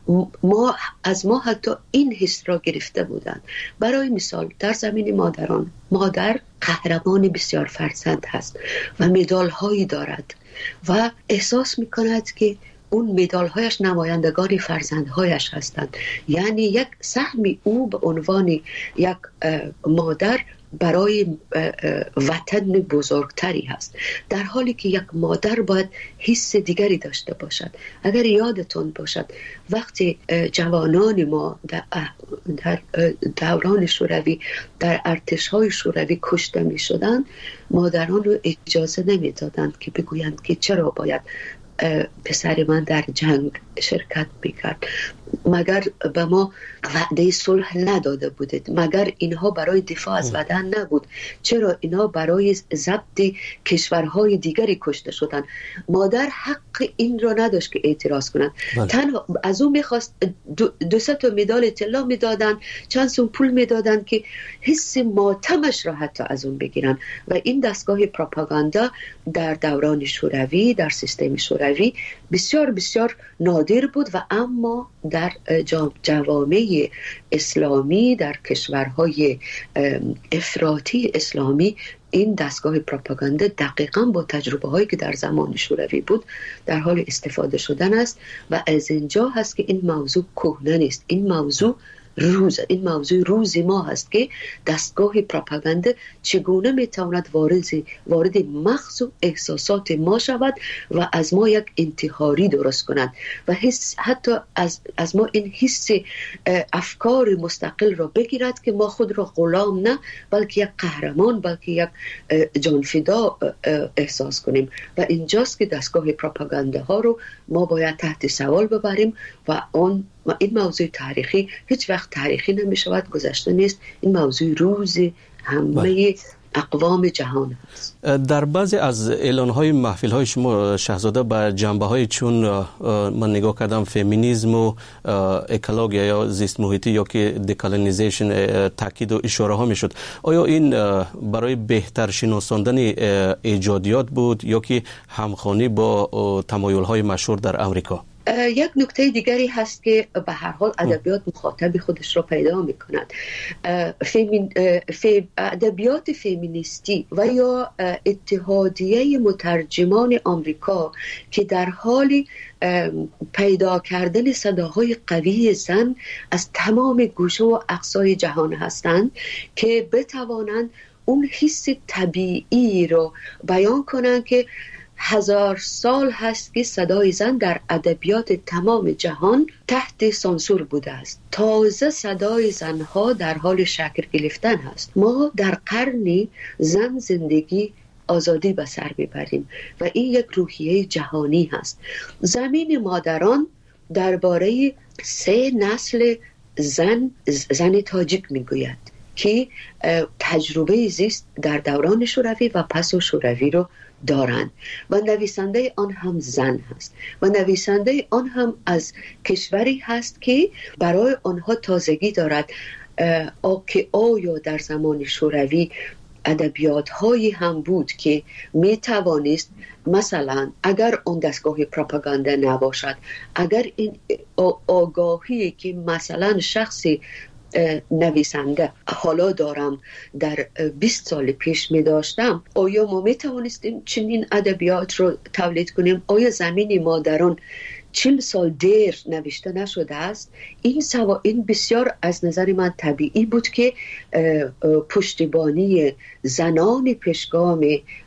از ما حتی این حس را گرفته بودند. برای مثال در زمین مادران، مادر قهرمان بسیار فرزند هست و مدال هایی دارد و احساس میکند که اون مدال هایش نمایندگان فرزندهایش هستند. یعنی یک سهمی او به عنوان یک مادر برای وطن بزرگتری هست، در حالی که یک مادر باید حس دیگری داشته باشد. اگر یادتون باشد وقتی جوانان ما در دوران شوروی در ارتش‌های شوروی کشته می شدند، مادران رو اجازه نمی دادند که بگویند که چرا باید پسر من در جنگ شرکت میکرد، مگر به ما وعده صلح نداده بودید، مگر اینها برای دفاع از وطن نبود، چرا اینها برای ضبط کشورهای دیگری کشته شدن؟ مادر حق این را نداشت که اعتراض کنند. تنها از اون میخواست 200 تا مدال طلا میدادن، چند سوم پول میدادن که حس ماتمش را حتی از اون بگیرن. و این دستگاه پروپاگاندا در دوران شوروی، در سیستم شوروی بسیار بسیار نادر بود و اما در جوامع اسلامی، در کشورهای افراطی اسلامی، این دستگاه پروپاگاندا دقیقاً با تجربه هایی که در زمان شوروی بود در حال استفاده شدن است. و از اینجا هست که این موضوع کهنه نیست، این موضوع روز ما هست که دستگاه پروپاگاندا چگونه میتواند وارد مغز و احساسات ما شود و از ما یک انتحاری درست کند و حتی از ما این حس افکار مستقل را بگیرد که ما خود را غلام نه بلکه یک قهرمان، بلکه یک جانفدا احساس کنیم. و اینجاست که دستگاه پروپاگاندا ها رو ما باید تحت سوال ببریم و این موضوع تاریخی هیچ وقت تاریخی نمی شود، گذشته نیست. این موضوع روز همه اقوام جهان هست. در بعضی از اعلان‌های محفل‌های شما شاهزاده به جنبه‌های چون من نگاه کردم فمینیسم و اکولوژی یا زیست محیطی یا که دکالونیزیشن تاکید و اشاره ها میشد، آیا این برای بهتر شناساندن ایجادیات بود یا که همخوانی با تمایل‌های مشهور در آمریکا؟ یک نکته دیگری هست که به هر حال ادبیات مخاطب خودش رو پیدا می‌کند. ادبیات فمینیستی و یا اتحادیه مترجمان آمریکا که در حال پیدا کردن صداهای قوی زن از تمام گوشه و اقصای جهان هستند که بتوانند اون حس طبیعی رو بیان کنند که 1000 سال هست که صدای زن در ادبیات تمام جهان تحت سانسور بوده است. تازه صدای زنها در حال شکل گرفتن هست. ما در قرنی زن زندگی آزادی به سر ببریم و این یک روحیه جهانی هست. زمین مادران درباره 3 نسل زن تاجیک میگوید که تجربه زیست در دوران شوروی و پس شوروی رو دارند و نویسنده آن هم زن هست و نویسنده آن هم از کشوری هست که برای آنها تازگی دارد. که آیا در زمان شوروی ادبیات هایی هم بود که می توانست مثلا اگر اون دستگاه پروپاگاندا نباشد، اگر این آگاهی که مثلا شخصی نویسنده حالا دارم در 20 سال پیش می داشتم، آیا ما می توانستیم چنین ادبیات رو تولید کنیم؟ آیا زمین مادران 40 سال دیر نوشته نشده است؟ این بسیار از نظر من طبیعی بود که پشتیبانی زنان پیشگام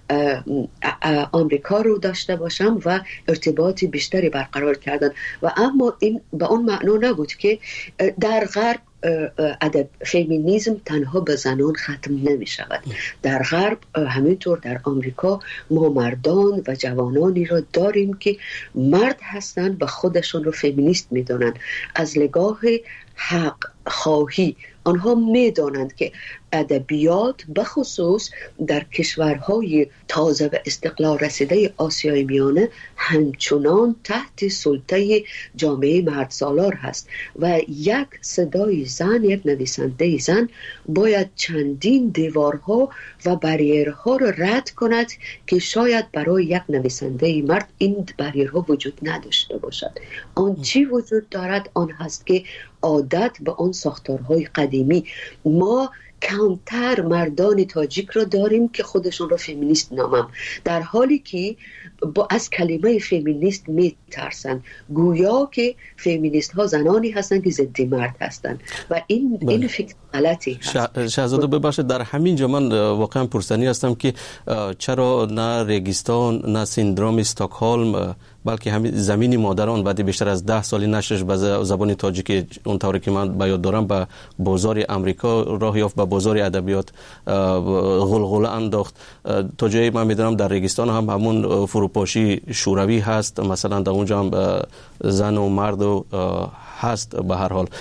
آمریکا رو داشته باشم و ارتباطی بیشتری برقرار کردن. و اما این به اون معنا نبود که در غرب ادب فمینیسم تنها به زنان ختم نمی شود. در غرب همینطور در آمریکا ما مردان و جوانانی را داریم که مرد هستند و خودشون رو فمینیست می دانند. از نگاه حق خواهی آنها می دانند که ادبیات بخصوص در کشورهای تازه و استقلال رسیده آسیای میانه همچنان تحت سلطه جامعه مردسالار هست و یک صدای زن، یک نویسنده زن باید چندین دیوارها و بریرها را رد کند که شاید برای یک نویسنده مرد این بریرها وجود نداشته باشد. آن چی وجود دارد؟ آن هست که عادت به آن ساختارهای قدیمی. ما کمتر مردان تاجیک رو داریم که خودشون رو فمینیست نامم، در حالی که از کلمه فمینیست میترسن، گویا که فمینیست ها زنانی هستن که ضد مرد هستن و این فکر غلطی هست. شهزاده ببخشید، در همین جا من واقعا پرسنی هستم که چرا نه ریگستان نه سندروم استکهلم بلکه همین زمین مادران بعد بیشتر از 10 سال نشرش به زبان تاجیکی اونطوری که من به یاد دارم به بازار امریکا راه یافت، به بازار ادبیات غلغله انداخت. تا جایی من میدونم در ریگستان هم همون فروپاشی شوروی هست، مثلا در اونجا هم زن و مرد و هست. به هر حال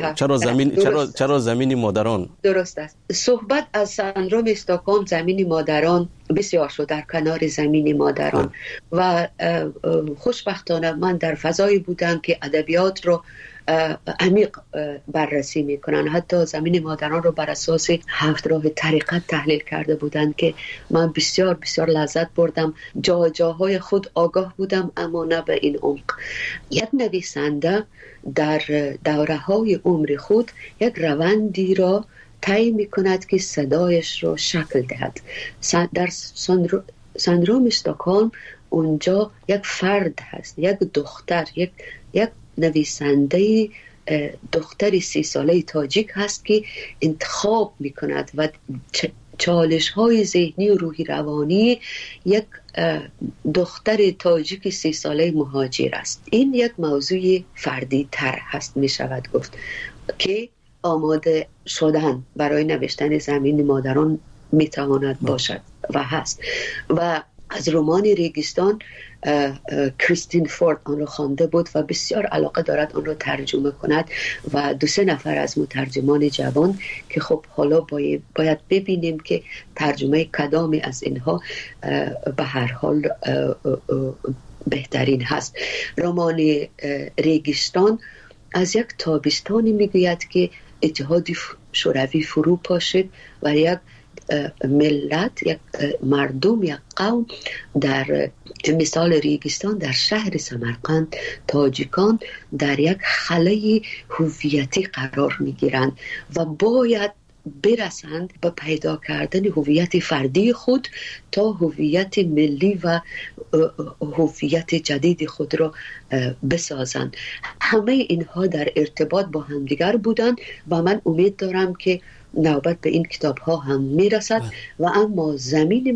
چرا زمین مادران؟ درست است. صحبت از سندروم استکهلم زمین مادران بسیار شد در کنار زمین مادران و خوشبختانه من در فضایی بودم که ادبیات رو عمیق بررسی میکنن. حتی زمین مادران رو بر اساس 7 راه طریقت تحلیل کرده بودن که من بسیار بسیار لذت بردم. جاهای خود آگاه بودم اما نه به این عمق. یک نویسنده در دوره‌های عمر خود یک روندی را طی میکند که صدایش رو شکل دهد. در سندروم استکهلم اونجا یک فرد هست، یک دختر، یک نویسنده دختری 30 ساله تاجیک هست که انتخاب میکند و چالش های ذهنی و روحی روانی یک دختر تاجیک 30 ساله مهاجر است. این یک موضوع فردی تر هست میشود گفت که آماده شدن برای نوشتن زمین مادران میتواند باشد و هست. و از رمان ریگستان کریستین فورد آن را خوانده بود و بسیار علاقه دارد آن را ترجمه کند و 2-3 نفر از مترجمان جوان که خب حالا باید ببینیم که ترجمه کدام از اینها به هر حال بهترین هست. رمان ریگستان از یک تابستانی میگوید که اتحاد شوروی فرو پاشد و یک ملت، یک مردم، یک قوم، در مثال ریگستان در شهر سمرقند تاجیکان در یک خلأ هویتی قرار میگیرند و باید برسند به پیدا کردن هویت فردی خود تا هویت ملی و هویت جدید خود را بسازند. همه اینها در ارتباط با همدیگر بودند و من امید دارم که نوبت به این کتاب ها هم میرسد و اما زمین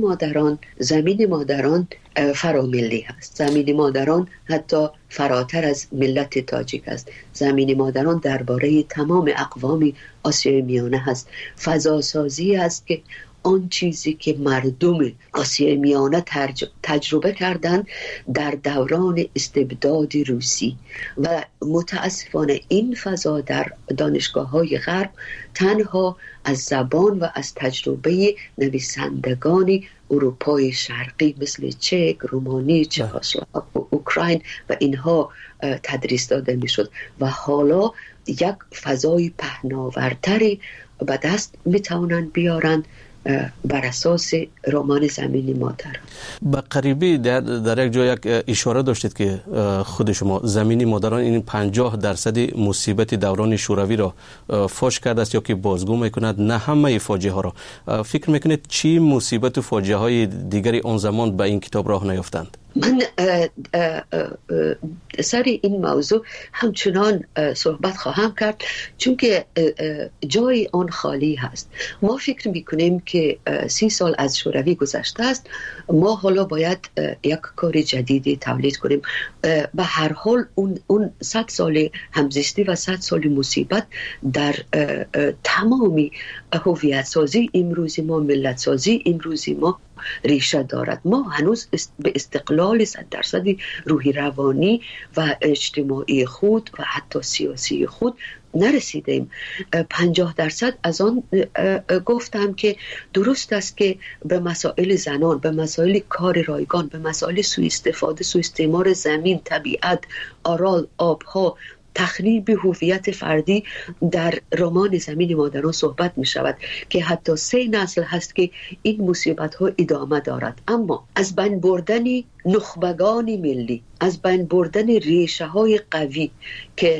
مادران فراملی هست. زمین مادران حتی فراتر از ملت تاجیک است. زمین مادران درباره تمام اقوام آسیای میانه هست. فضاسازی است که آن چیزی که مردم آسیای میانه تجربه کردند در دوران استبداد روسی و متاسفانه این فضا در دانشگاه‌های غرب تنها از زبان و از تجربه نویسندگان اروپای شرقی مثل چک، رومانی، چکسلواک، اوکراین و اینها تدریس داده میشد و حالا یک فضای پهناورتری به دست میتوانند بیارند بر اساس رمان زمین مادر. به قریبی در یک جای یک اشاره داشتید که خود شما زمین مادران این 50% مصیبت دوران شوروی را فاش کرده است یا که بازگو میکند، نه همه فاجعه ها را. فکر میکنید چی مصیبت و فاجعه های دیگری آن زمان به این کتاب راه نیافتند؟ من سر این موضوع همچنان صحبت خواهم کرد چون که جای آن خالی هست. ما فکر میکنیم که 30 سال از شوروی گذشته است، ما حالا باید یک کار جدیدی تولید کنیم. به هر حال اون 100 سال همزیستی و 100 سال مصیبت در تمامی هویت سازی امروزی ما، ملت سازی امروزی ما ریشه دارد. ما هنوز به استقلال 100% روحی روانی و اجتماعی خود و حتی سیاسی خود نرسیدیم. 50% از آن گفتم که درست است که به مسائل زنان، به مسائل کار رایگان، به مسائل سوء استعمار زمین، طبیعت، آرال، آبها، تخریب هویت فردی در رمان زمین مادران صحبت می شود که حتی 3 نسل هست که این مصیبت ها ادامه دارد. اما از بین بردن نخبگان ملی، از بین بردن ریشه های قوی که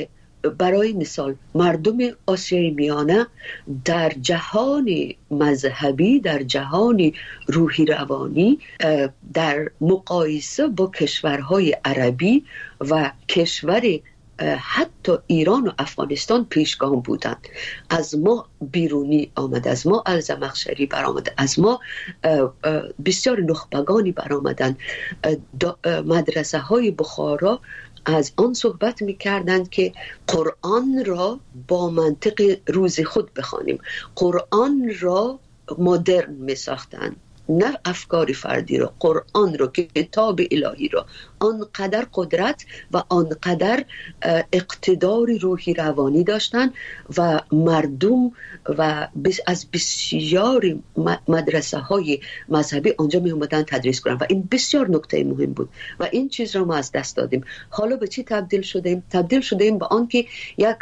برای مثال مردم آسیای میانه در جهان مذهبی، در جهان روحی روانی، در مقایسه با کشورهای عربی و کشور حتی ایران و افغانستان پیشگام بودند. از ما بیرونی آمد، از ما الزمخشری برآمد، از ما بسیار نخبگانی برآمدند. مدرسه های بخارا از آن صحبت می‌کردند که قرآن را با منطق روز خود بخوانیم، قرآن را مدرن می‌ساختند، نه افکار فردی را، قرآن را، کتاب الهی را. آنقدر قدرت و آنقدر اقتدار روحی روانی داشتن و مردم و از بسیار مدرسه های مذهبی آنجا می اومدن تدریس کنن و این بسیار نکته مهم بود و این چیز را ما از دست دادیم. حالا به چی تبدیل شدیم؟ تبدیل شدیم به آن که یک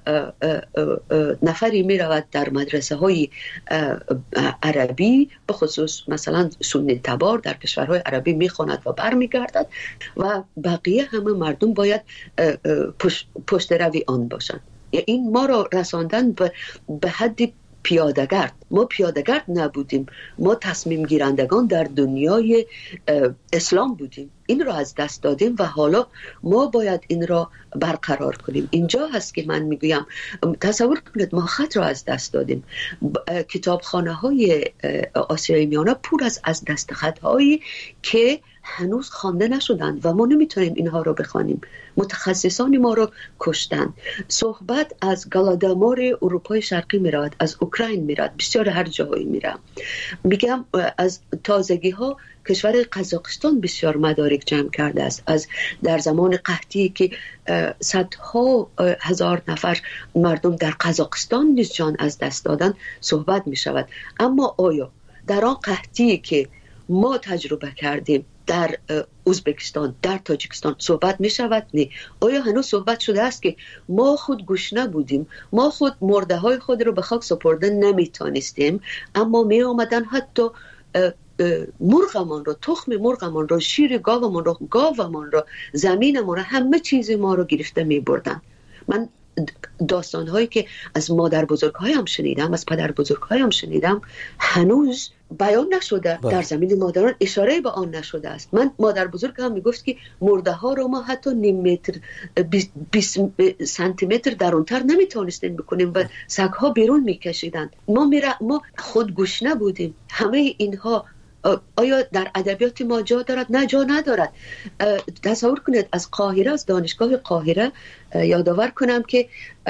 نفری می رود در مدرسه های عربی، به خصوص مثلا سنی تبار در کشورهای عربی می خواند و بر می گردد و بقیه همه مردم باید پشت روی آن باشند. این ما را رساندن به حد پیاده‌گرد. ما پیاده‌گرد نبودیم، ما تصمیم گیرندگان در دنیای اسلام بودیم. این را از دست دادیم و حالا ما باید این را برقرار کنیم. اینجا هست که من میگویم تصور کنید ما خط را از دست دادیم. کتابخانه های آسیای میانه پر از دست خط هایی که هنوز خوانده نشدند و ما نمیتونیم اینها رو بخوانیم. متخصصان ما رو کشتن. صحبت از گلادامار اروپای شرقی میرود، از اوکراین میرود، بسیار هر جایی میره. میگم از تازگی ها کشور قزاقستان بسیار مدارک جمع کرده است. از در زمان قحطی که صدها هزار نفر مردم در قزاقستان نیز جان از دست دادن صحبت می شود. اما آیا در آن قحطی که ما تجربه کردیم در ازبکستان، در تاجیکستان صحبت می شود؟ نه. آیا هنوز صحبت شده است که ما خود گشنه بودیم، ما خود مرده های خود رو به خاک سپرده نمی تانستیم، اما می آمدن حتی مرغمان رو، تخم مرغمان رو، شیر گاومان رو، گاومان رو، زمینمان رو، همه چیز ما رو گرفته می بردن. من داستان هایی که از مادر بزرگ هایم شنیدم، از پدر بزرگ هایم شنیدم، هنوز بیان نشده. در زمین مادران اشاره به آن نشده است. من مادر بزرگ هم میگفت که مرده ها رو ما حتی نیم متر 20 سانتی متر درونتر نمیتونستیم بکنیم و سگ ها بیرون میکشیدن. ما خود گشنه بودیم. همه اینها آیا در ادبیات ما جا دارد؟ نه، جا ندارد. تصور کنید از قاهره، از دانشگاه قاهره یادآور کنم که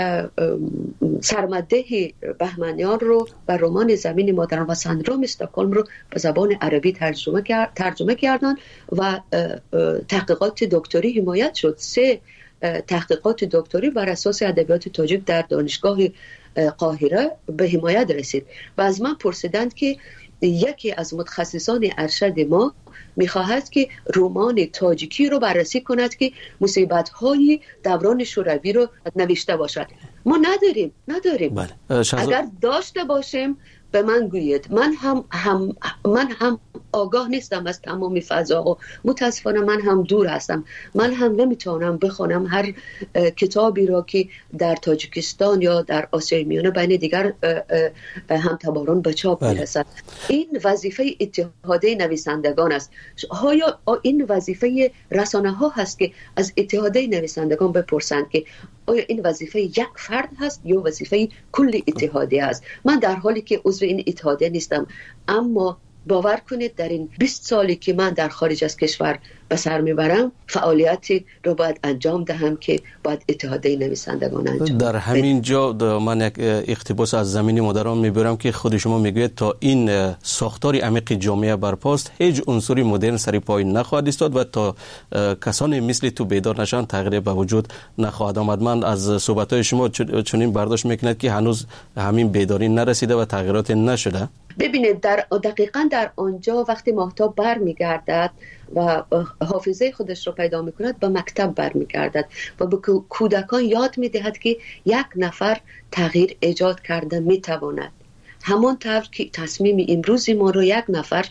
سرمده بهمنیان رو و رمان زمین مادران و سندروم استکهلم رو به زبان عربی ترجمه کردن و تحقیقات دکتری حمایت شد. 3 تحقیقات دکتری بر اساس ادبیات تاجیک در دانشگاه قاهره به حمایت رسید و از من پرسیدند که یکی از متخصصان ارشد ما می‌خواهد که رمان تاجیکی رو بررسی کند که مصیبت‌های دوران شوروی رو نوشته باشد. ما نداریم. اگر داشته باشیم به من گویید. من هم آگاه نیستم از تمام فضا و متاسفانه من هم دور هستم. من هم نمیتونم بخونم هر کتابی را که در تاجیکستان یا در آسیای میانه بین دیگر همتباران به چاپ میرسد. این وظیفه اتحادیه نویسندگان است. آیا این وظیفه رسانه ها هست که از اتحادیه نویسندگان بپرسند که آیا این وظیفه یک فرد هست یا وظیفه کل اتحادیه است؟ من در حالی که عضو این اتحادیه نیستم، اما باور کنید در این 20 سالی که من در خارج از کشور به سر میبرم فعالیتی رو باید انجام دهم که باید اتحادیه نویسندگان انجام در همین جا من یک اقتباس از زمین مادران میبرم که خود شما میگوید تا این ساختار عمیق جامعه برپاست هیچ عنصری مدرن سری پای نخواهد ایستاد و تا کسانی مثل تو بیدار نشان تغییر به وجود نخواهد آمد. من از صحبت‌های شما چنین برداشت میکنید که هنوز همین بیداری نرسیده و تغییرات نشده. ببینید دقیقاً در آنجا وقتی ماهتاب برمیگردد و حافظه خودش رو پیدا میکند به مکتب برمیگردد و به کودکان یاد میدهد که یک نفر تغییر ایجاد کرده میتواند. همان طور که تصمیم امروزی ما رو یک نفر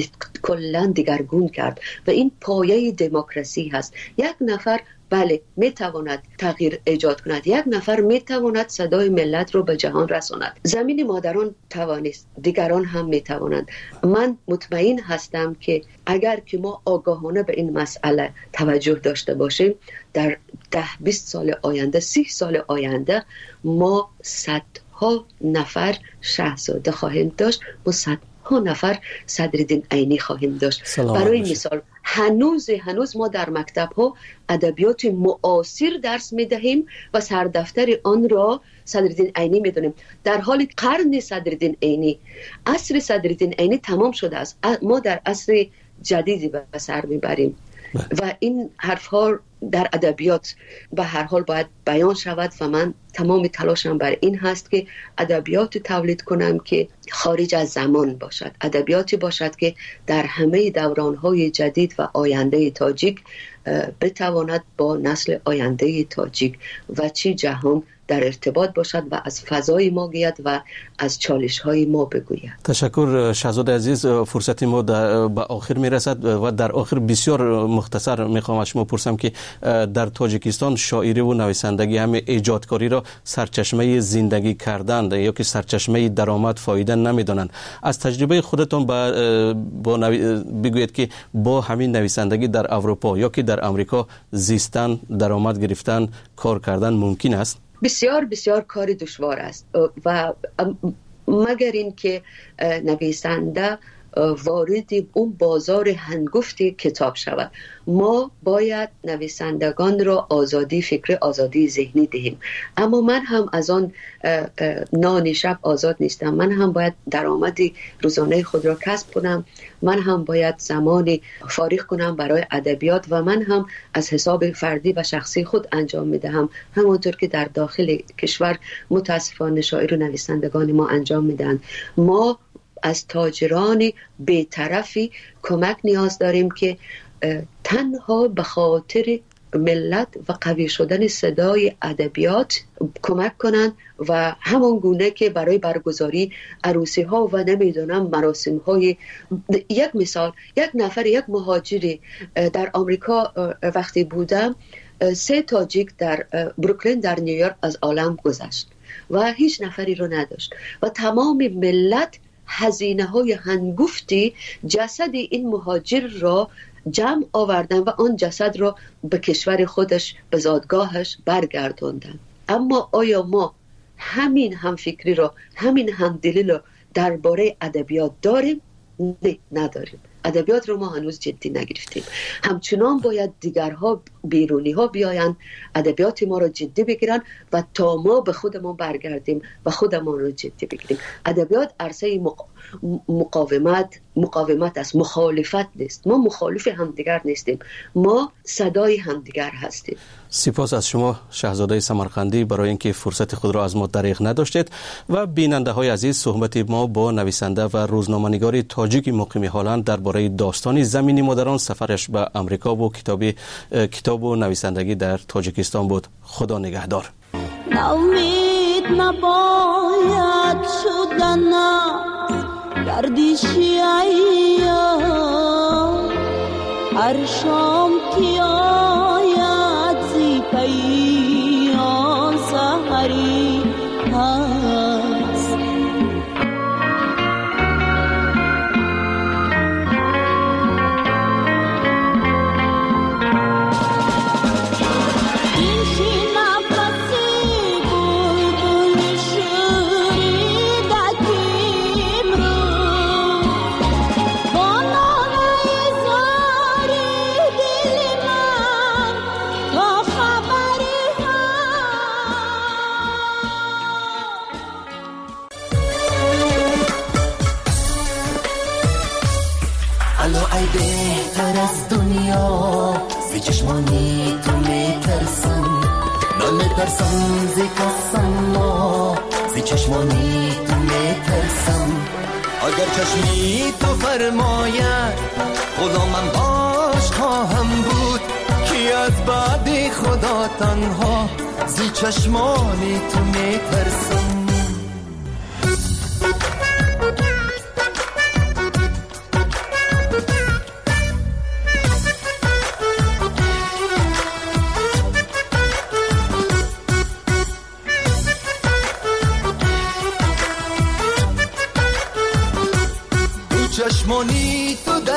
کلاً دیگرگون کرد و این پایه دموکراسی هست. یک نفر بله میتواند تغییر ایجاد کند، یک نفر میتواند صدای ملت رو به جهان رساند. زمین مادران توانست، دیگران هم میتوانند. من مطمئن هستم که اگر که ما آگاهانه به این مسئله توجه داشته باشیم، در 10-20 سال آینده، 30 سال آینده ما صدها نفر شاهزاده خواهیم داشت، ما صدها نفر صدرالدین عینی خواهیم داشت. برای مثال هنوز ما در مکتب ها ادبیات معاصر درس می دهیم و سردفتر آن را صدرالدین عینی می دونیم، در حال قرن صدرالدین عینی، عصر صدرالدین عینی تمام شده است. ما در عصر جدیدی به سر می بریم و این حرف ها در ادبیات به هر حال باید بیان شود و من تمام تلاشم بر این هست که ادبیات تولید کنم که خارج از زمان باشد، ادبیاتی باشد که در همه دوران‌های جدید و آینده تاجیک بتواند با نسل آینده تاجیک و چی جهان در ارتباط باشد و از فضای ما گوید و از چالش‌های ما بگوید. تشکر شاهزاده عزیز. فرصت ما به آخر میرسد و در آخر بسیار مختصر میخوام از شما پرسم که در تاجیکستان شاعری و نویسندگی همه ایجادکاری را سرچشمه زندگی کردند یا که سرچشمه درآمد فایده نمیدانند. از تجربه خودتان بگویید که با همین نویسندگی در اروپا یا که در امریکا زیستن، درآمد گرفتن، کار کردن ممکن است؟ بسیار بسیار کار دشوار است و مگر این که نویسنده وارد اون بازار هنگفت کتاب شود. ما باید نویسندگان را آزادی فکر، آزادی ذهنی دهیم، اما من هم از آن نان شب آزاد نیستم. من هم باید درآمدی روزانه خود را کسب کنم، من هم باید زمانی فارغ کنم برای ادبیات و من هم از حساب فردی و شخصی خود انجام میدهم، همونطور که در داخل کشور متاسفانه شاعر و نویسندگان ما انجام میدن. ما از تاجران بی‌طرفی کمک نیاز داریم که تنها به خاطر ملت و قوی شدن صدای ادبیات کمک کنند و همان گونه که برای برگزاری عروسی ها و نمیدونم مراسم های، یک مثال، یک نفر، یک مهاجری در آمریکا وقتی بودم، 3 تاجیک در بروکلین در نیویورک از عالم گذشت و هیچ نفری رو نداشت و تمام ملت هزینه های هنگفتی جسد این مهاجر را جمع آوردن و آن جسد را به کشور خودش، به زادگاهش برگرداندن. اما آیا ما همین همفکری را، همین همدلی را درباره ادبیات داریم؟ نه، نداریم. ادبیات رو ما هنوز جدی نگرفتیم. همچنان باید دیگرها، بیرونی ها بیاین ادبیات ما رو جدی بگیرن و تا ما به خودمون برگردیم و خودمون رو جدی بگیریم. ادبیات عرصه مقاومت است، مخالفت نیست. ما مخالف همدیگر نیستیم، ما صدای همدیگر هستیم. سپاس از شما شاهزاده سمرقندی برای اینکه فرصت خود را از ما دریغ نداشتید. و بیننده های عزیز، صحبت ما با نویسنده و روزنامه‌نگار تاجیک مقیم هلند درباره داستان زمین مادران، سفرش به امریکا و کتاب و نویسندگی در تاجیکستان بود. خدا نگهدار. ناامید نباید شدن گردشی ایام، هر شام که آید زی پیان سحری هست. چشمانی تو میترسم، نمیترسم زی کسم، ما زی چشمانی تو میترسم. اگر چشمی تو فرماید غلامم باش خواهم بود، که از بعد خدا تنها زی چشمانی تو میترسم.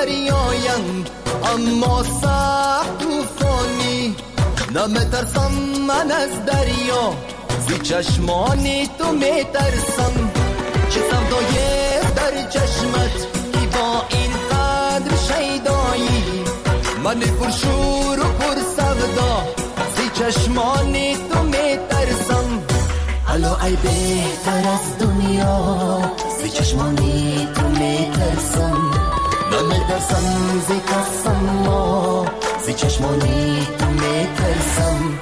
دریایم اما سخت طوفانی، نمیترسم من از دریا، زی چشمانی تو میترسم. چه سودای در چشمت ای با این قدر شیدایی، من پر شور و پر سودا، زی چشمانی تو میترسم. الو ای بهتر از دنیا، زی چشمانی تو میترسم. نمیترسم زی کسم، زی چشمانی تو میترسم.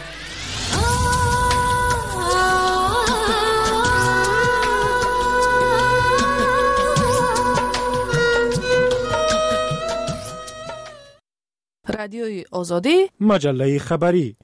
رادیوی آزادی، مجله خبری.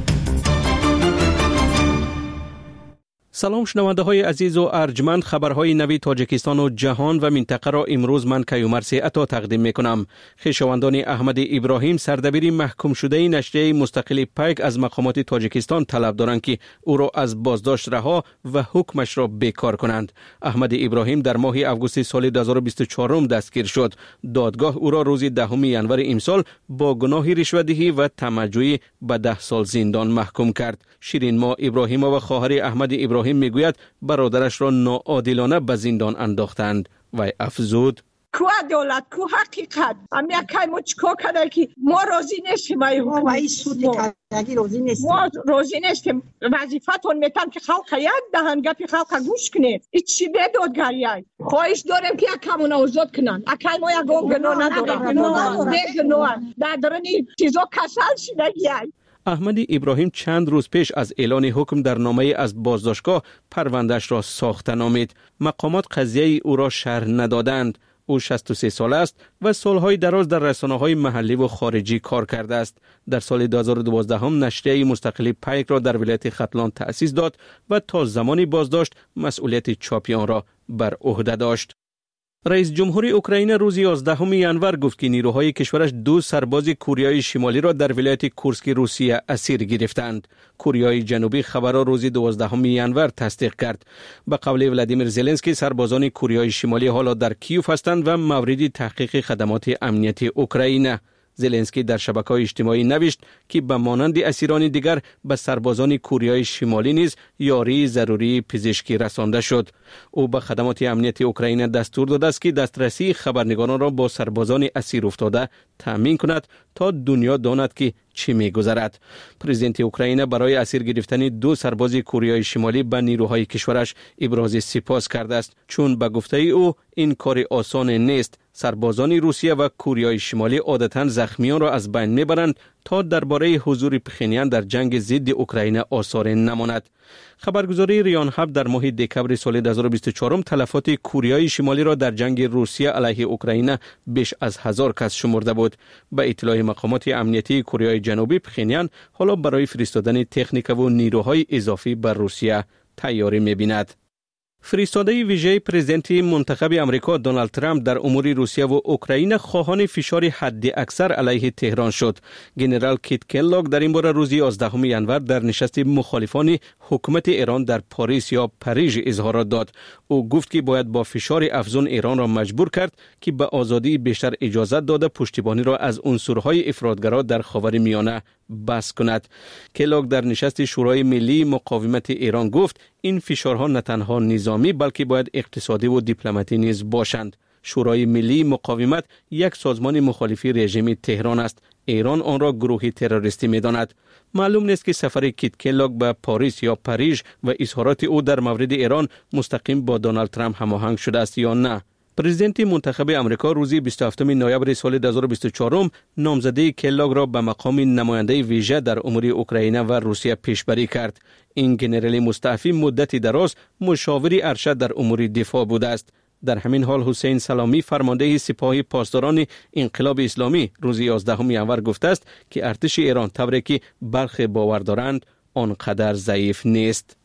سلام شنونده های عزیز و ارجمند، خبرهای نوی تاجیکستان و جهان و منطقه را امروز من کیومرث عطا تقدیم می کنم. خویشاوندان احمد ابراهیم سردبیر محکوم شده نشریه مستقل پیک از مقامات تاجیکستان طلب دارند که او را از بازداشت رها و حکمش را بیکار کنند. احمد ابراهیم در ماه اوگوست سال 2024 دستگیر شد. دادگاه او را روز 10 ژانویه امسال با گناه رشوه‌دهی و طمع‌جویی به 10 سال زندان محکوم کرد. شیرین ما ابراهیم و خواهر احمد ابراهیم میگوید برادرش را ناعادلانه به زندان انداختند و افزود: کو عدالت، کو حقیقت. اما کی ما چیکار کردیم که ما راضی نیستیم؟ ما این سود کردگی راضی نیستیم. ما راضی نیستیم. وظیفتون میتونم که خلق یک دهن گپی خلق گوش کنه. این چی به دادگریه؟ خواهش داریم که یکمون آزاد کنن. اکی ما یکم گناه ندارم. گناه در درنی چیزا کسل شدگیه. احمد ابراهیم چند روز پیش از اعلان حکم در نامه از بازداشتگاه پروندهش را ساخته نامید. مقامات قضیه او را شرح ندادند. او 63 ساله است و سالهای دراز در رسانه‌های محلی و خارجی کار کرده است. در سال 2012 هم نشریه مستقل پیک را در ولایت ختلان تأسیس داد و تا زمانی بازداشت مسئولیت چاپی آن را بر عهده داشت. رئیس جمهور اوکراین روز 11 ژانویه گفت که نیروهای کشورش 2 سرباز کوریای شمالی را در ولایت کورسک روسیه اسیر گرفتند. کوریای جنوبی خبر را روز 12 ژانویه تصدیق کرد. به قول ولادیمیر زلنسکی سربازان کوریای شمالی حالا در کیوف هستند و مورد تحقیق خدمات امنیتی اوکراین. زلنسکی در شبکه‌های اجتماعی نوشت که به مانند اسیران دیگر به سربازان کوریای شمالی نیز یاری ضروری پزشکی رسانده شد. او به خدمات امنیتی اوکراین دستور داده است که دسترسی خبرنگاران را با سربازان اسیر افتاده تامین کند تا دنیا داند که چی می‌گذرد. پرزیدنت اوکراین برای اسیر گرفتن 2 سرباز کوریای شمالی به نیروهای کشورش ابراز سپاس کرده است، چون به گفته او این کار آسان نیست. سربازان روسیه و کوریای شمالی عادتاً زخمیان را از بین میبرند تا درباره حضور پخینیان در جنگ ضد اوکراین آثار نماند. خبرگزاری ریان هب در ماه دکمبر سال 2024 تلفات کوریای شمالی را در جنگ روسیه علیه اوکراین بیش از 1000 کس شمرده بود. به اطلاع مقامات امنیتی کوریای جنوبی، پخینیان حالا برای فرستادن تکنیک و نیروهای اضافی بر روسیه تیاری می‌بیند. فرستاده ویژه پرزیدنت منتخب امریکا دونالد ترامپ در امور روسیه و اوکراین خواهان فشار حد اکثر علیه تهران شد. گنرال کیت کلاگ در این باره روز 11 ژانویه در نشست مخالفان حکومت ایران در پاریس یا پاریژ اظهارات داد. او گفت که باید با فشار افزون ایران را مجبور کرد که به آزادی بیشتر اجازه داده پشتیبانی را از عنصرهای افراطگرا در خاورمیانه بس کند. کلاگ در نشست شورای ملی مقاومت ایران گفت این فشارها نه تنها نظامی بلکه باید اقتصادی و دیپلماتی نیز باشند. شورای ملی مقاومت یک سازمان مخالف رژیم تهران است. ایران آن را گروهی تروریستی می‌داند. معلوم نیست که سفر کیت کلاگ به پاریس یا پاریژ و اظهارات او در مورد ایران مستقیم با دونالد ترامپ هماهنگ شده است یا نه. پرزیدنت منتخب امریکا روز 27 نوامبر سال 2024 نامزدی کلاگ را به مقام نماینده ویژه در امور اوکراین و روسیه پیشبری کرد. این گنرال مستعفی مدتی دراز مشاور ارشد در امور دفاع بوده است. در همین حال حسین سلامی فرمانده سپاه پاسداران انقلاب اسلامی روز 11 ژانویه گفته است که ارتش ایران طوری که برخی باور دارند آنقدر ضعیف نیست.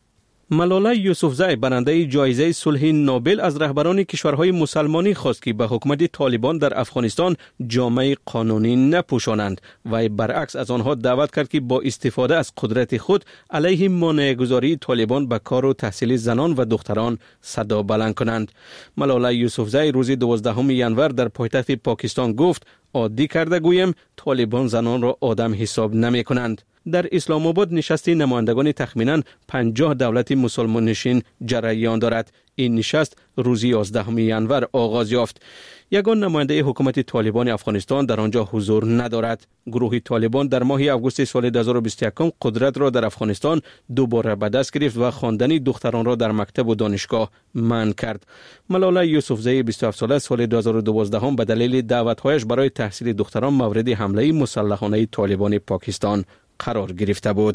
ملاله یوسفزی برنده جایزه صلح نوبل از رهبران کشورهای مسلمانی خواست که به حکومت طالبان در افغانستان جامه قانونی نپوشانند و برعکس از آنها دعوت کرد که با استفاده از قدرت خود علیه مانع‌گذاری طالبان به کار و تحصیل زنان و دختران صدا بلند کنند. ملاله یوسفزی روز 12 ینور در پایتخت پاکستان گفت عادی کرده گویم طالبان زنان را آدم حساب نمی کنند. در اسلام آباد نشست نمایندگان تخمینا 50 دولت مسلمان نشین جریان دارد. این نشست روز 11 ینور آغاز یافت. یگان نماینده حکومت طالبان افغانستان در آنجا حضور ندارد. گروه طالبان در ماه آگوست سال 2021 قدرت را در افغانستان دوباره به دست گرفت و خواندن دختران را در مکتب و دانشگاه منع کرد. ملاله یوسفزی 27 ساله سال 2012 به دلیل دعوت‌هایش برای تحصیل دختران مورد حمله مسلحانه طالبان پاکستان قرار گرفته بود.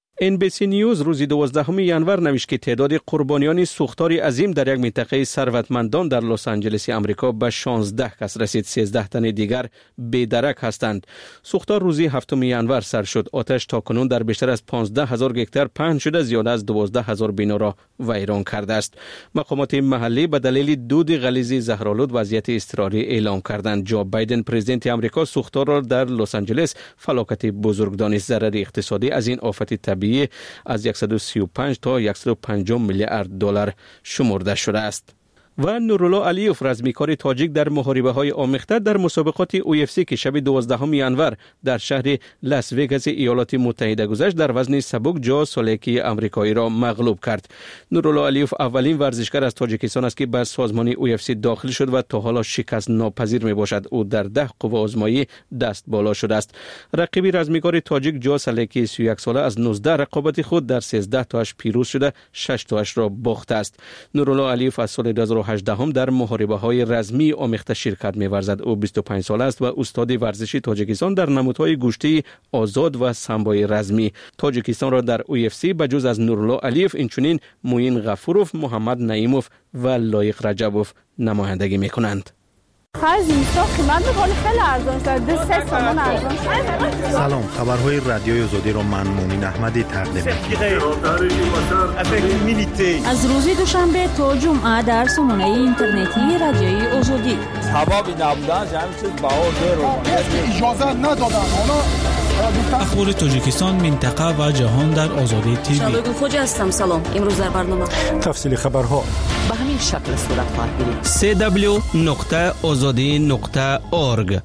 NBC نیوز روز 12 ینور نوشت که تعداد قربانیان سوختار عظیم در یک منطقه ثروتمندان در لس آنجلس آمریکا به 16 کس رسید. 13 تن دیگر بی‌درک هستند. سوختار روز 7 ینور سر شد. آتش تاکنون در بیشتر از 15,000 هکتار پهن شده، زیاده از 12,000 بنا را ویران کرده است. مقامات محلی به دلیل دود غلیظ زهرآلود وضعیت اضطراری اعلام کردند. جو بایدن پرزیدنت آمریکا سوختار را در لس آنجلس فلاکت بزرگ دانست. ضرر اقتصادی از این آفت طبیعی از 135 تا 150 میلیارد دلار شمرده شده است. و نورالله علیوف رزمیکار تاجیک در محاربه‌های آمیخته در مسابقات UFC که شب 12 ینور در شهر لاس وگاس ایالات متحده گذشت در وزن سبک جو سولکی آمریکایی را مغلوب کرد. نورالله علیوف اولین ورزشکار از تاجیکستان است که به سازمان UFC داخل شد و تا حالا شکست ناپذیر میباشد. او در 10 قوه آزمایی دست بالا شده است. رقیب رزمیکار تاجیک جو سولکی 31 ساله از 19 رقابت خود در 13 تاش پیروز شده، 6 تاش را باخته است. نورالله علیوف از سال 2018 در محاربه‌های رزمی آمیخته شرکت می‌ورزد. او 25 ساله است و استاد ورزشی تاجیکستان در نمودهای گشتی آزاد و سامبای رزمی. تاجیکستان را در UFC به جز از نورالله علیوف اینچنین موین غفوروف، محمد نعیموف و لایق رجبوف نمایندگی می‌کنند. سلام، خبرهای رادیوی آزادی را من مومن احمدی تقدیم می‌کنم. از روز دوشنبه تا جمعه در سامانه اینترنتی رادیوی آزادی. هوا نبودن همین چیز بهار اجازه ندادن. اخبار تاجیکستان، منطقه و جهان در آزادی تیوی. شادو خوجا هستم. سلام. امروز در برنامه تفصیل خبرها به همین شکل صورت خواهد گرفت. www.azadi.org.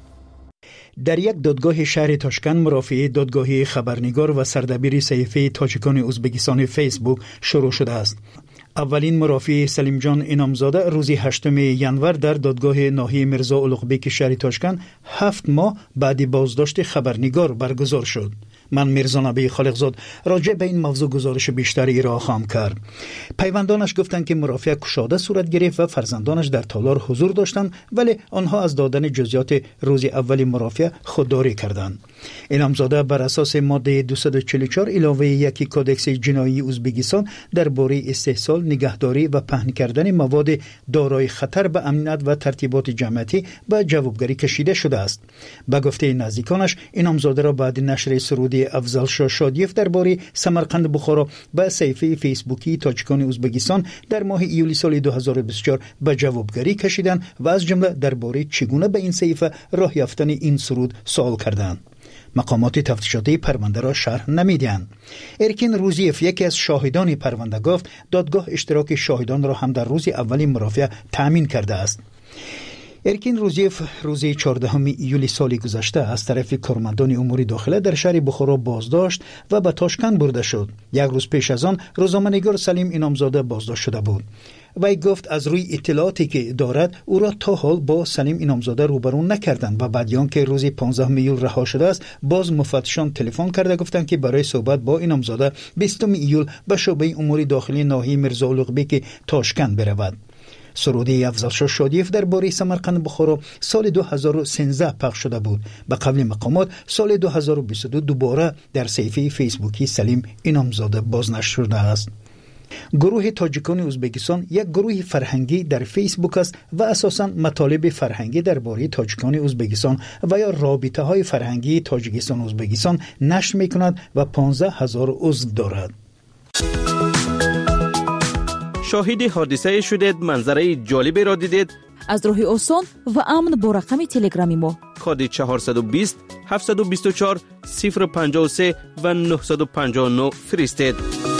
در یک دادگاه شهر تاشکند مرافعه دادگاهی خبرنگار و سردبیر صحیفه تاجیکان ازبکستان فیسبوک شروع شده است. اولین مرافع سلیم جان انامزاده روز 8 ینور در دادگاه ناحیه میرزا اولغبیک شهر تاشکند 7 ماه بعد بازداشت خبرنگار برگزار شد. من میرزا نبی خالقزاد راجع به این موضوع گزارش بیشتری را خواهم کرد. پیوندانش گفتند که مرافعه کشاده صورت گرفت و فرزندانش در تالار حضور داشتند، ولی آنها از دادن جزئیات روز اول مرافعه خودداری کردند. انامزاده بر اساس ماده 244 علاوه 1 کدکس جنایی ازبکستان درباره استحصال، نگهداری و پهن کردن مواد دارای خطر به امنیت و ترتیبات جمعیتی به جوابگری کشیده شده است. به گفته نزدیکانش انامزاده را بعد نشر سرود افضل شاه شادیف درباره سمرقند بخارا به صفحه فیسبوکی تاجیکان ازبکستان در ماه ایولی سال 2024 به جوابگری کشیدند و از جمله درباره چگونه به این صفحه راه یافتن این سرود سوال کردند. مقامات تفتیشاتی پرونده را شرح نمیدهند. ارکین روزیف یکی از شاهدان پرونده گفت دادگاه اشتراک شاهدان را هم در روز اولی مرافعه تأمین کرده است. ارکین روزیف روز 14 ایولی سال گذشته از طرف کارمندان امور داخله در شهر بخارا بازداشت و به تاشکند برده شد. یک روز پیش از آن روزنامه‌نگار سلیم انامزاده بازداشت شده بود. وی گفت از روی اطلاعاتی که دارد او را تا حال با سلیم انامزاده روبرو نکردند و بعد آنکه روز 15 ایول رها شده است باز مفتشان تلفن کرده گفتند که برای صحبت با انامزاده 20 ایول به شعبه امور داخلی ناحیه میرزا اولغبیک تاشکند برود. سروده افضل شاه شادیف درباره سمرقند بخارا سال 2013 پخش شده بود. به قول مقامات سال 2022 دوباره در صفحه فیسبوکی سلیم انامزاده بازنشر شده است. گروه تاجیکان ازبکستان یک گروه فرهنگی در فیسبوک است و اساساً مطالب فرهنگی درباره تاجیکان ازبکستان و یا رابطه های فرهنگی تاجیکستان ازبکستان نشر می‌کند و 15,000 عضو دارد. شاهد حادثه شدید، منظره جالبی را دیدید؟ از راه آسان و امن با رقم تلگرامی ما کد 420 724 053 و 959 فرستید.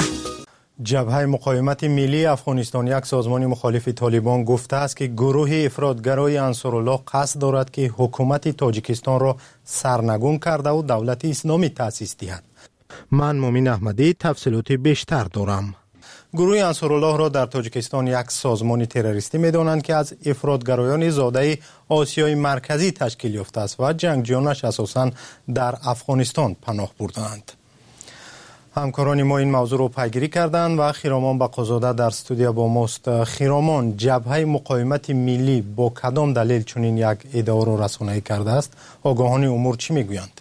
جبهه مقاومت ملی افغانستان، یک سازمان مخالف طالبان، گفته است که گروه افراطگرای انصارالله قصد دارد که حکومت تاجیکستان را سرنگون کرده و دولت اسلامی تأسیس دهد. من مومن احمدی تفصیلات بیشتر دارم. گروه انصارالله را در تاجیکستان یک سازمان تروریستی می‌دانند که از افراطگرایان زاده آسیای مرکزی تشکیل یافته است و جنگجویانش اساساً در افغانستان پناه بردند. همکاران ما این موضوع رو پیگیری کردند و خیرامان بقازاده در استودیو با ماست. خیرامان، جبهه مقاومت ملی با کدام دلیل چنین یک ادعا را رسانه‌ای کرده است؟ آگاهان امور چی میگویند؟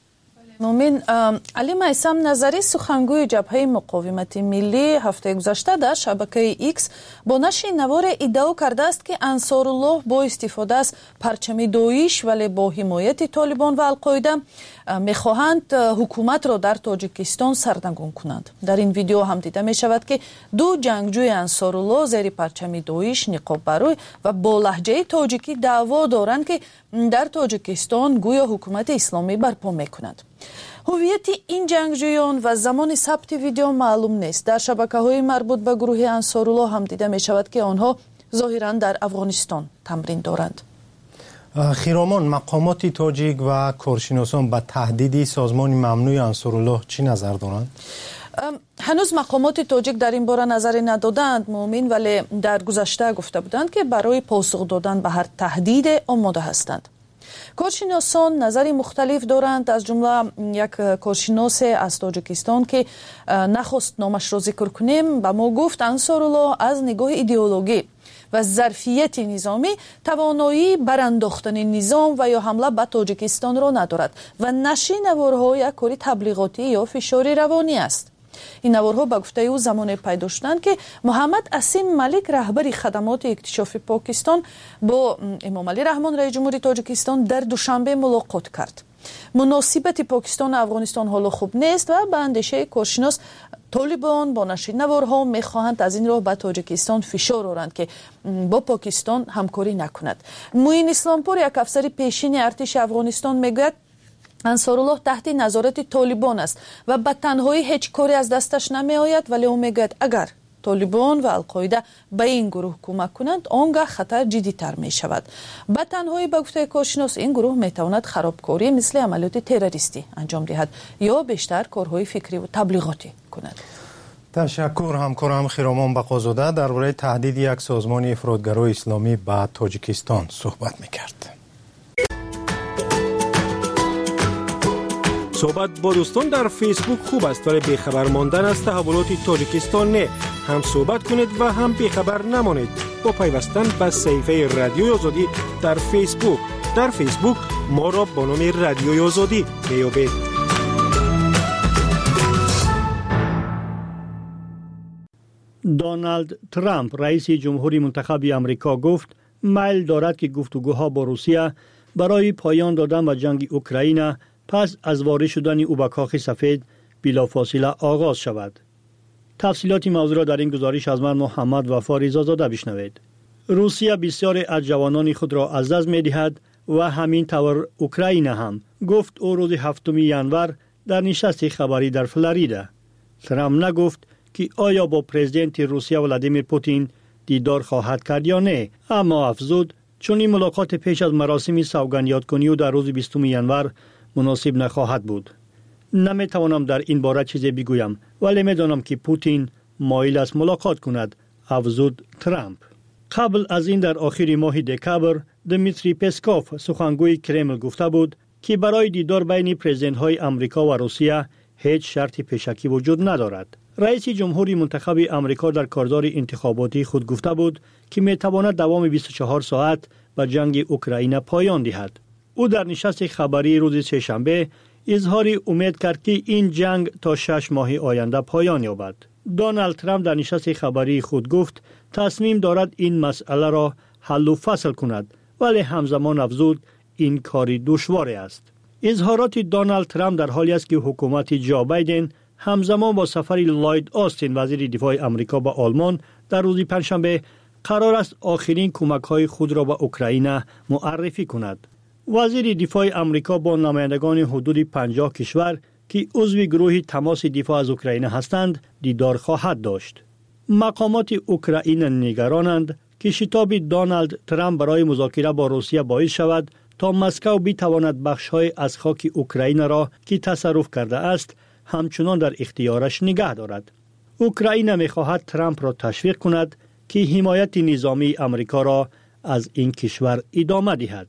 مومن، علی میثم نظری، سخنگوی جبهه مقاومت ملی، هفته گذشته در شبکه ایکس با نشر نوار ادعا کرده است که انصارالله با استفاده از پرچم داعش ولی با حمایت طالبان و القاعده میخواهند حکومت را در تاجیکستان سرنگون کنند. در این ویدیو هم دیده می شود که دو جنگجوی انصارالله زیر پرچم داعش نقاب بروی و با لهجه تاجیکی دعوا دارند که در تاجیکستان گویا حکومت اسلامی برپا میکنند. هویت این جنگجویان و زمان ثبت ویدیو معلوم نیست. در شبکه‌های مربوط به گروه انصارالله هم دیده می شود که آنها ظاهراً در افغانستان تمرین دارند. خیرامان، مقامات تاجیک و کارشناسان به تهدید سازمان ممنوع انصارالله چی نظر دارند؟ هنوز مقامات تاجیک در این باره نظری ندادند مومن، ولی در گذشته گفته بودند که برای پاسخ دادن به هر تهدید آماده هستند. کارشناسان نظری مختلف دارند، از جمله یک کارشناس از تاجیکستان که نخواست نامش را ذکر کنیم به ما گفت انصارالله از نگاه ایدئولوژی و ظرفیت نظامی توانایی برانداختن نظام و یا حمله به تاجیکستان را ندارد و نشر نوارها یک کاری تبلیغاتی یا فشاری روانی است. این نوارها به گفته او زمان پیدا شدند که محمد اسیم ملیک، رهبر خدمات اکتشافی پاکستان، با امام علی رحمان رئیس جمهوری تاجیکستان در دوشنبه ملاقات کرد. مناسبت پاکستان و افغانستان حالا خوب نیست و به اندیشه کارشناس طالبان با نشر نوارها میخواهند از این راه به تاجیکستان فشار آورند که با پاکستان همکاری نکند. معین اسلامپور، یک افسر پیشین ارتش افغانستان، میگوید انصارالله تحت نظارت طالبان است و به تنهایی هیچ کاری از دستش نمی آید، ولی او میگوید اگر طالبان و القاعده به این گروه کمک کنند آنگاه خطر جدی تر می شود. به تنهایی به گفته کارشناس این گروه می تواند خرابکاری مثل عملیات تروریستی انجام دهد یا بیشتر کارهای فکری و تبلیغاتی کند. تشکر. همکارم خیرامان بقازاده درباره تهدید یک سازمان افراطگرای اسلامی به تاجیکستان صحبت میکرد. صحبت با دوستان در فیسبوک خوب است، ولی بیخبر ماندن از تحولات تاجیکستان نه. هم صحبت کنید و هم بیخبر نمانید با پیوستن به صفحه رادیوی آزادی در فیسبوک. در فیسبوک ما را با نام رادیوی آزادی بیابید. دونالد ترامپ، رئیس جمهوری منتخب آمریکا، گفت میل دارد که گفتگوها با روسیه برای پایان دادن به جنگ اوکراین پس از وارد شدن او به کاخ سفید بلافاصله آغاز شود. تفصیلات موضوع را در این گزارش از من محمد وفا رضازاده بشنوید. روسیه بسیاری از جوانان خود را از دست می‌دهد و همین طور اوکراین هم، گفت او روز 7 ژانویه در نشست خبری در فلوریدا. ترامپ نگفت که آیا با پرزیدنت روسیه ولادیمیر پوتین دیدار خواهد کرد یا نه، اما افزود چون این ملاقات پیش از مراسم سوگند یادکنی و در روز 20 ژانویه مناسب نخواهد بود. نمیتوانم در این باره چیزی بگویم، ولی میدانم که پوتین مایل است ملاقات کند، افزود ترامپ. قبل از این در آخر ماه دکامبر دمیتری پسکوف، سخنگوی کرمل، گفته بود که برای دیدار بین پرزیدنت‌های آمریکا و روسیه هیچ شرط پیشکی وجود ندارد. رئیس جمهوری منتخب آمریکا در کارزار انتخاباتی خود گفته بود که میتواند دوام 24 ساعت به جنگ اوکراین پایان دهد. او در نشست خبری روز سه‌شنبه اظهار امید کرد که این جنگ تا 6 ماه آینده پایان یابد. دونالد ترامپ در نشست خبری خود گفت تصمیم دارد این مسئله را حل و فصل کند، ولی همزمان افزود این کاری دشوار است. اظهارات دونالد ترامپ در حالی است که حکومت جو بایدن همزمان با سفر لوید آستین وزیر دفاع آمریکا به آلمان در روز پنجشنبه قرار است آخرین کمک‌های خود را به اوکراین معرفی کند. وزیر دفاع آمریکا با نمایندگان حدود 50 کشور که عضو گروه تماس دفاع از اوکراین هستند دیدار خواهد داشت. مقامات اوکراین نگرانند که شتاب دونالد ترامپ برای مذاکره با روسیه باعث شود تا مسکو بتواند بخش‌های از خاک اوکراین را که تصرف کرده است همچنان در اختیارش نگه دارد. اوکراین می‌خواهد ترامپ را تشویق کند که حمایت نظامی آمریکا را از این کشور ادامه دهد.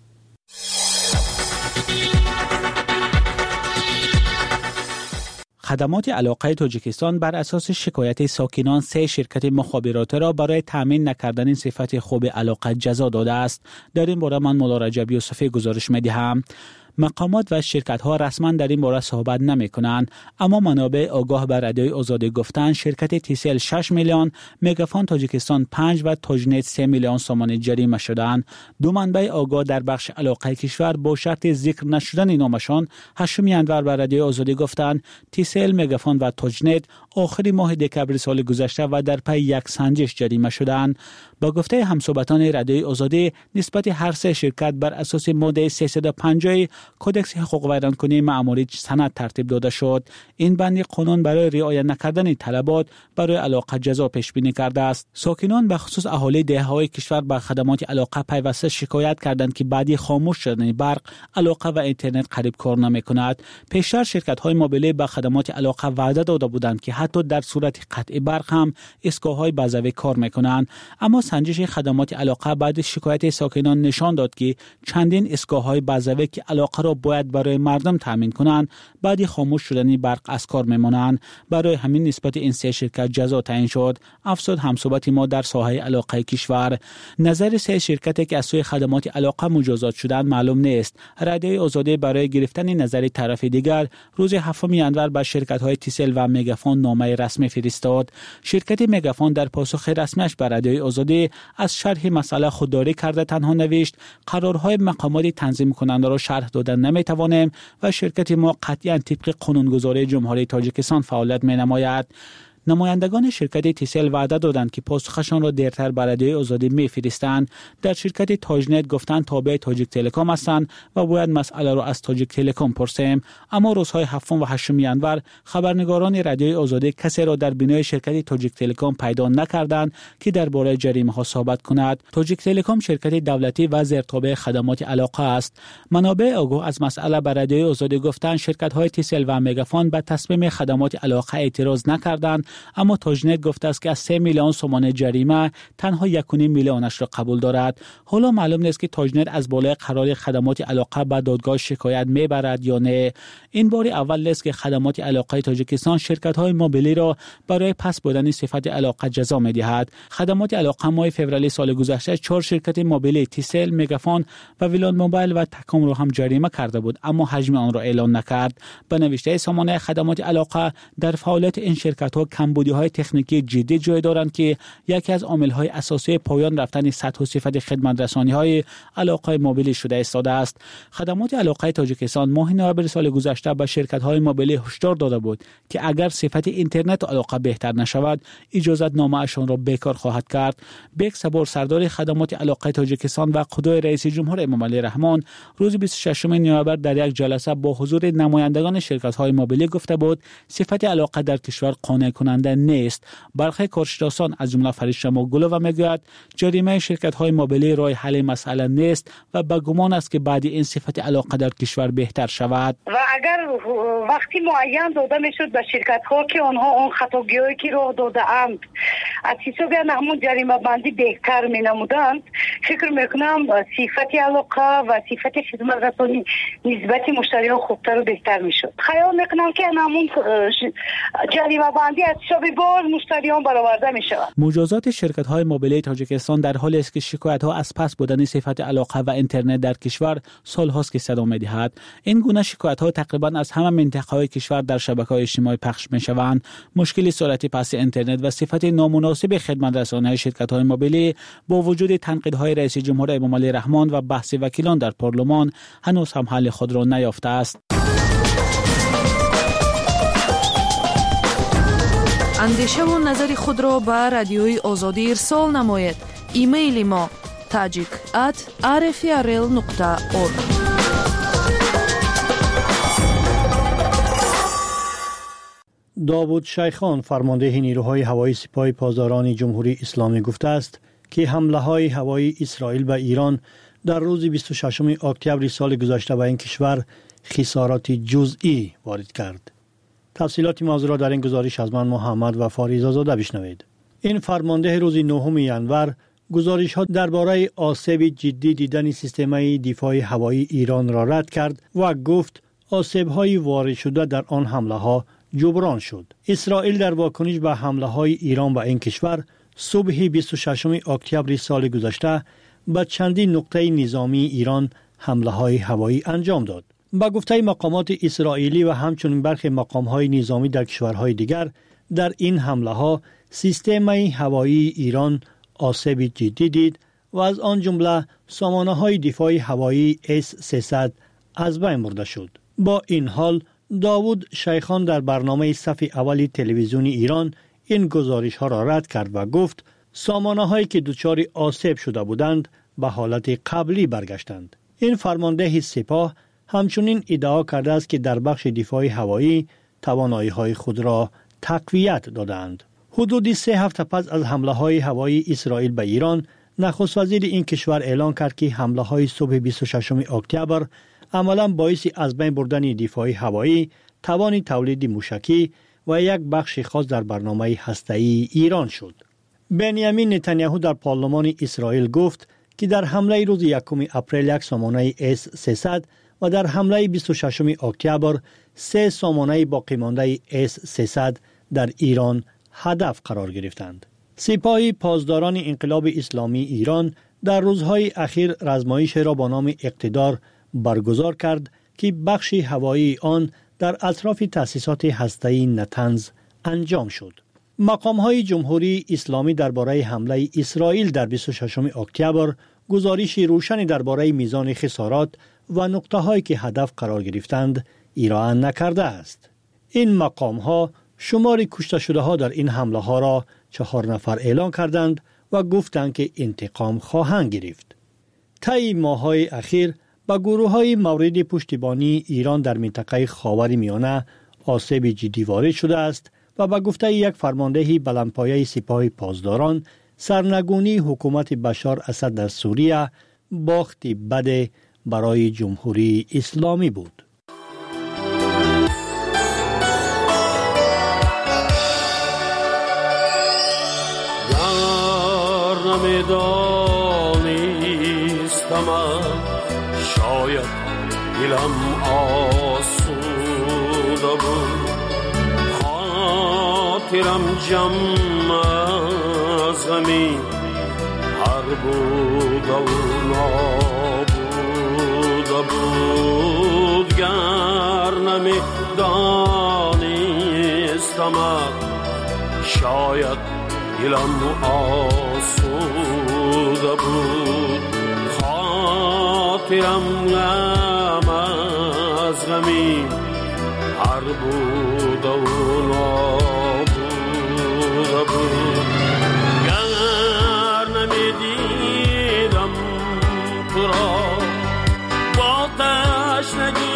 خدمات علاقه تاجیکستان بر اساس شکایت ساکنان 3 شرکت مخابراتی را برای تامین نکردن صفت خوب علاقه جزا داده است. در این باره من مولا رجب یوسفی گزارش می‌دهم. مقامات و شرکت ها رسما در این باره صحبت نمی کنند، اما منابع آگاه به رادیوی آزادی گفتند شرکت تیسل 6 میلیون، مگافون تاجیکستان 5 و تاجنت 3 میلیون سومان جریمه شدند. دو منبع آگاه در بخش علاقه کشور با شرط ذکر نشدن نامشان 8 انور به رادیوی آزادی گفتند تیسل، مگافون و تاجنت آخر ماه دکبر سال گذشته و در پی یک سنجش جریمه شدند. با گفته همصحبتان رادیوی آزادی نسبت هر 3 شرکت بر اساس ماده 350 کودکس حقوق ویرانکنی مأموری سند ترتیب داده شد. این بند قانون برای رعایت نکردن طلبات برای علاقه جزا پیش بینی کرده است. ساکنان به خصوص اهالی دهه‌های کشور به خدمات علاقه پیوسته شکایت کردند که بعدی خاموش شدن برق، علاقه و اینترنت قریب کار نمی‌کند. پیشتر شرکت‌های موبیلی به خدمات علاقه وعده داده بودند که حتی در صورت قطع برق هم ایستگاه‌های بازوی کار می‌کنند، اما سنجش خدمات علاقه بعد شکایت ساکنان نشان داد که چندین ایستگاه‌های بازوی که علاقه را باید برای مردم تامین کنند بعد خاموش شدن برق از کار میمانند. برای همین نسبت این 3 شرکت جزا تعیین شد. افزود همصحبت ما در ساحه علاقه کشور. نظر 3 شرکتی که از سوی خدمات علاقه مجازات شدند معلوم نیست. رادیوی آزادی برای گرفتن نظر طرف دیگر روز 7 انور به شرکت‌های تیسل و مگافون نامه رسمی فرستاد. شرکت مگافون در پاسخ رسمیش به رادیوی آزادی از شرح مسئله خودداری کرده تنها نوشت قرارهای مقامات تنظیم کننده را شرح دادن نمیتوانیم و شرکت ما قطعاً طبق قانونگذاری جمهوری تاجیکستان فعالیت می‌نماید. نمایندگان شرکت تیسل وعده دادند که پاسخشان را دیرتر به رادیوی آزادی می‌فرستند. در شرکت تاجنت گفتند تابع تاجیک تلکام هستند و باید مسئله را از تاجیک تلکام پرسیم. اما روزهای 7 و 8 انور خبرنگاران رادیوی آزادی کسی را در بینای شرکت تاجیک تلکام پیدا نکردند که درباره جریمه‌ها صحبت کند. تاجیک تلکام شرکت دولتی و زیرتابع خدمات علاقه است. منابع آگاه از مسئله به رادیوی آزادی گفتند شرکت‌های تیسل و مگافون به تصمیم خدمات علاقه اعتراض نکردند، اما تاجنت گفته است که از 3 میلیون سومان جریمه تنها 1.5 میلیونش را قبول دارد. حالا معلوم نیست که تاجنت از بالای قرار خدمات علاقه به دادگاه شکایت میبرد یا نه. این بار اول است که خدمات علاقه تاجیکستان شرکت‌های موبیلی را برای پس بردن صفت علاقه جزا می‌دهد. خدمات علاقه ماه فوریه سال گذشته 4 شرکت موبیلی تیسل، مگافون و ویلان موبایل و تکام را هم جریمه کرده بود، اما حجم آن را اعلام نکرد. به نوشته سامانه خدمات علاقه در فعالیت این شرکت‌ها کمبودی‌های تکنیکی جدی جای دارند که یکی از عامل‌های اساسی پایان رفتن سطح و صفت خدمت رسانی‌های علاقه موبیلی شده ایستاده است. خدمات علاقه تاجیکستان ماه نوامبر سال گذشته به شرکت‌های موبیلی هشدار داده بود که اگر صفت اینترنت علاقه بهتر نشود اجازت نامه‌شان را بیکار خواهد کرد. بیک صبور سردار خدمات علاقه تاجیکستان و قدوه رئیس جمهور امامعلی رحمان روز 26 نوامبر در یک جلسه با حضور نمایندگان شرکت‌های موبیلی گفته بود صفت علاقه در کشور قانع کننده نیست. برخی کارشناسان از جمله فرشتما گلوو میگوید جریمه شرکت‌های موبیلی راه حل مسئله نیست و به گمان است که بعد این صفت علاقه در کشور بهتر شود. و اگر وقتی معین داده میشد به شرکت‌ها که آنها اون خطاگی‌هایی که راه داده‌اند از حساب همون جریمه بندی بهتر می‌نمودند، فکر می‌کنم صفت علاقه و صفت خدمت رسانی نسبت مشتریان خوبتر و بهتر می‌شد. خیال می‌کنم که همون جریمه بندی از حساب باز مشتریان برآورده می‌شود. مجازات شرکت‌های موبیلی تاجیکستان در حالی است که شکایت‌ها از پس بردن صفت علاقه و اینترنت در کشور سال‌هاست که صدا می‌دهد. این گونه شکایت‌ها تقریباً از همه منطقه‌های کشور در شبکه‌های اجتماعی پخش می‌شوند. مشکل سرعت پس اینترنت و صفت نامناسب خدمت رسانی شرکت‌های موبیلی با وجود تنقیدهای رئیس جمهور امامعلی رحمان و بحث وکیلان در پارلمان هنوز هم حل خود را نیافته است. اندیشه و نظر خود را به رادیوی آزادی ارسال نمایید. ایمیل ما tajik@rfrl.org. داوود شیخان فرمانده نیروهای هوایی سپاه پاسداران جمهوری اسلامی گفته است که حمله‌های هوایی اسرائیل به ایران در روز 26 اکتبر سال گذشته به این کشور خسارات جزئی وارد کرد. تفصیلات موضوع را در این گزارش از من محمد و فاریزا زاده بشنوید. این فرمانده روز 9 ینور گزارش‌ها درباره آسیب جدی دیدن سیستم دفاع هوایی ایران را رد کرد و گفت آسیب‌های وارد شده در آن حمله‌ها جبران شد. اسرائیل در واکنش به حمله‌های ایران به این کشور صبح 26 اکتبر سال گذشته به چندین نقطه نظامی ایران حمله‌های هوایی انجام داد. با گفته مقامات اسرائیلی و همچنین برخی مقام‌های نظامی در کشورهای دیگر، در این حمله‌ها سیستم هوایی ایران آسیب جدی دید و از آن جمله سامانه‌های دفاع هوایی S-300 از بین برده شد. با این حال داوود شیخان در برنامه صف اول تلویزیونی ایران این گزارش‌ها را رد کرد و گفت سامانه‌هایی که دچار آسیب شده بودند به حالت قبلی برگشتند. این فرمانده سپاه همچنین ادعا کرده است که در بخش دفاع هوایی توانایی‌های خود را تقویت دادند. حدود 3 هفته پس از حمله‌های هوایی اسرائیل به ایران، نخست وزیر این کشور اعلان کرد که حمله‌های صبح 26 اکتبر عملاً باعث از بین بردن دفاع هوایی، توان تولید موشکی و یک بخش خاص در برنامه هسته‌ای ایران شد. بنیامین نتانیاهو در پارلمان اسرائیل گفت که در حمله روز 1 اپریل یک سامانه S-300 و در حمله 26 اکتبر 3 سامانه باقی مانده S-300 در ایران هدف قرار گرفتند. سپاه پاسداران انقلاب اسلامی ایران در روزهای اخیر رزمایش را با نام اقتدار برگزار کرد که بخش هوایی آن در اطراف تأسیسات هسته‌ای نتنز انجام شد. مقام‌های جمهوری اسلامی درباره حمله اسرائیل در 26 اکتبر گزارش روشنی درباره میزان خسارات و نقطه‌هایی که هدف قرار گرفتند ارائه نکرده است. این مقام‌ها شمار کشته شده‌ها در این حمله‌ها را 4 نفر اعلان کردند و گفتند که انتقام خواهند گرفت. طی ماه‌های اخیر با گروه‌های مورد پشتیبانی ایران در منطقه خاورمیانه آسیب جدی وارد شده است و با گفته یک فرمانده بلندپایه سپاه پاسداران، سرنگونی حکومت بشار اسد در سوریه باختی بد برای جمهوری اسلامی بود. شاید دلم آسوده بود، خاطرم جمع از غمی هر بود و نابوده بود. گر نمی دانستم شاید دلم آسوده بود، خاطرم غم از غمی هر بود و نابوده بود. گر نمیدیدم تو را با تشنگی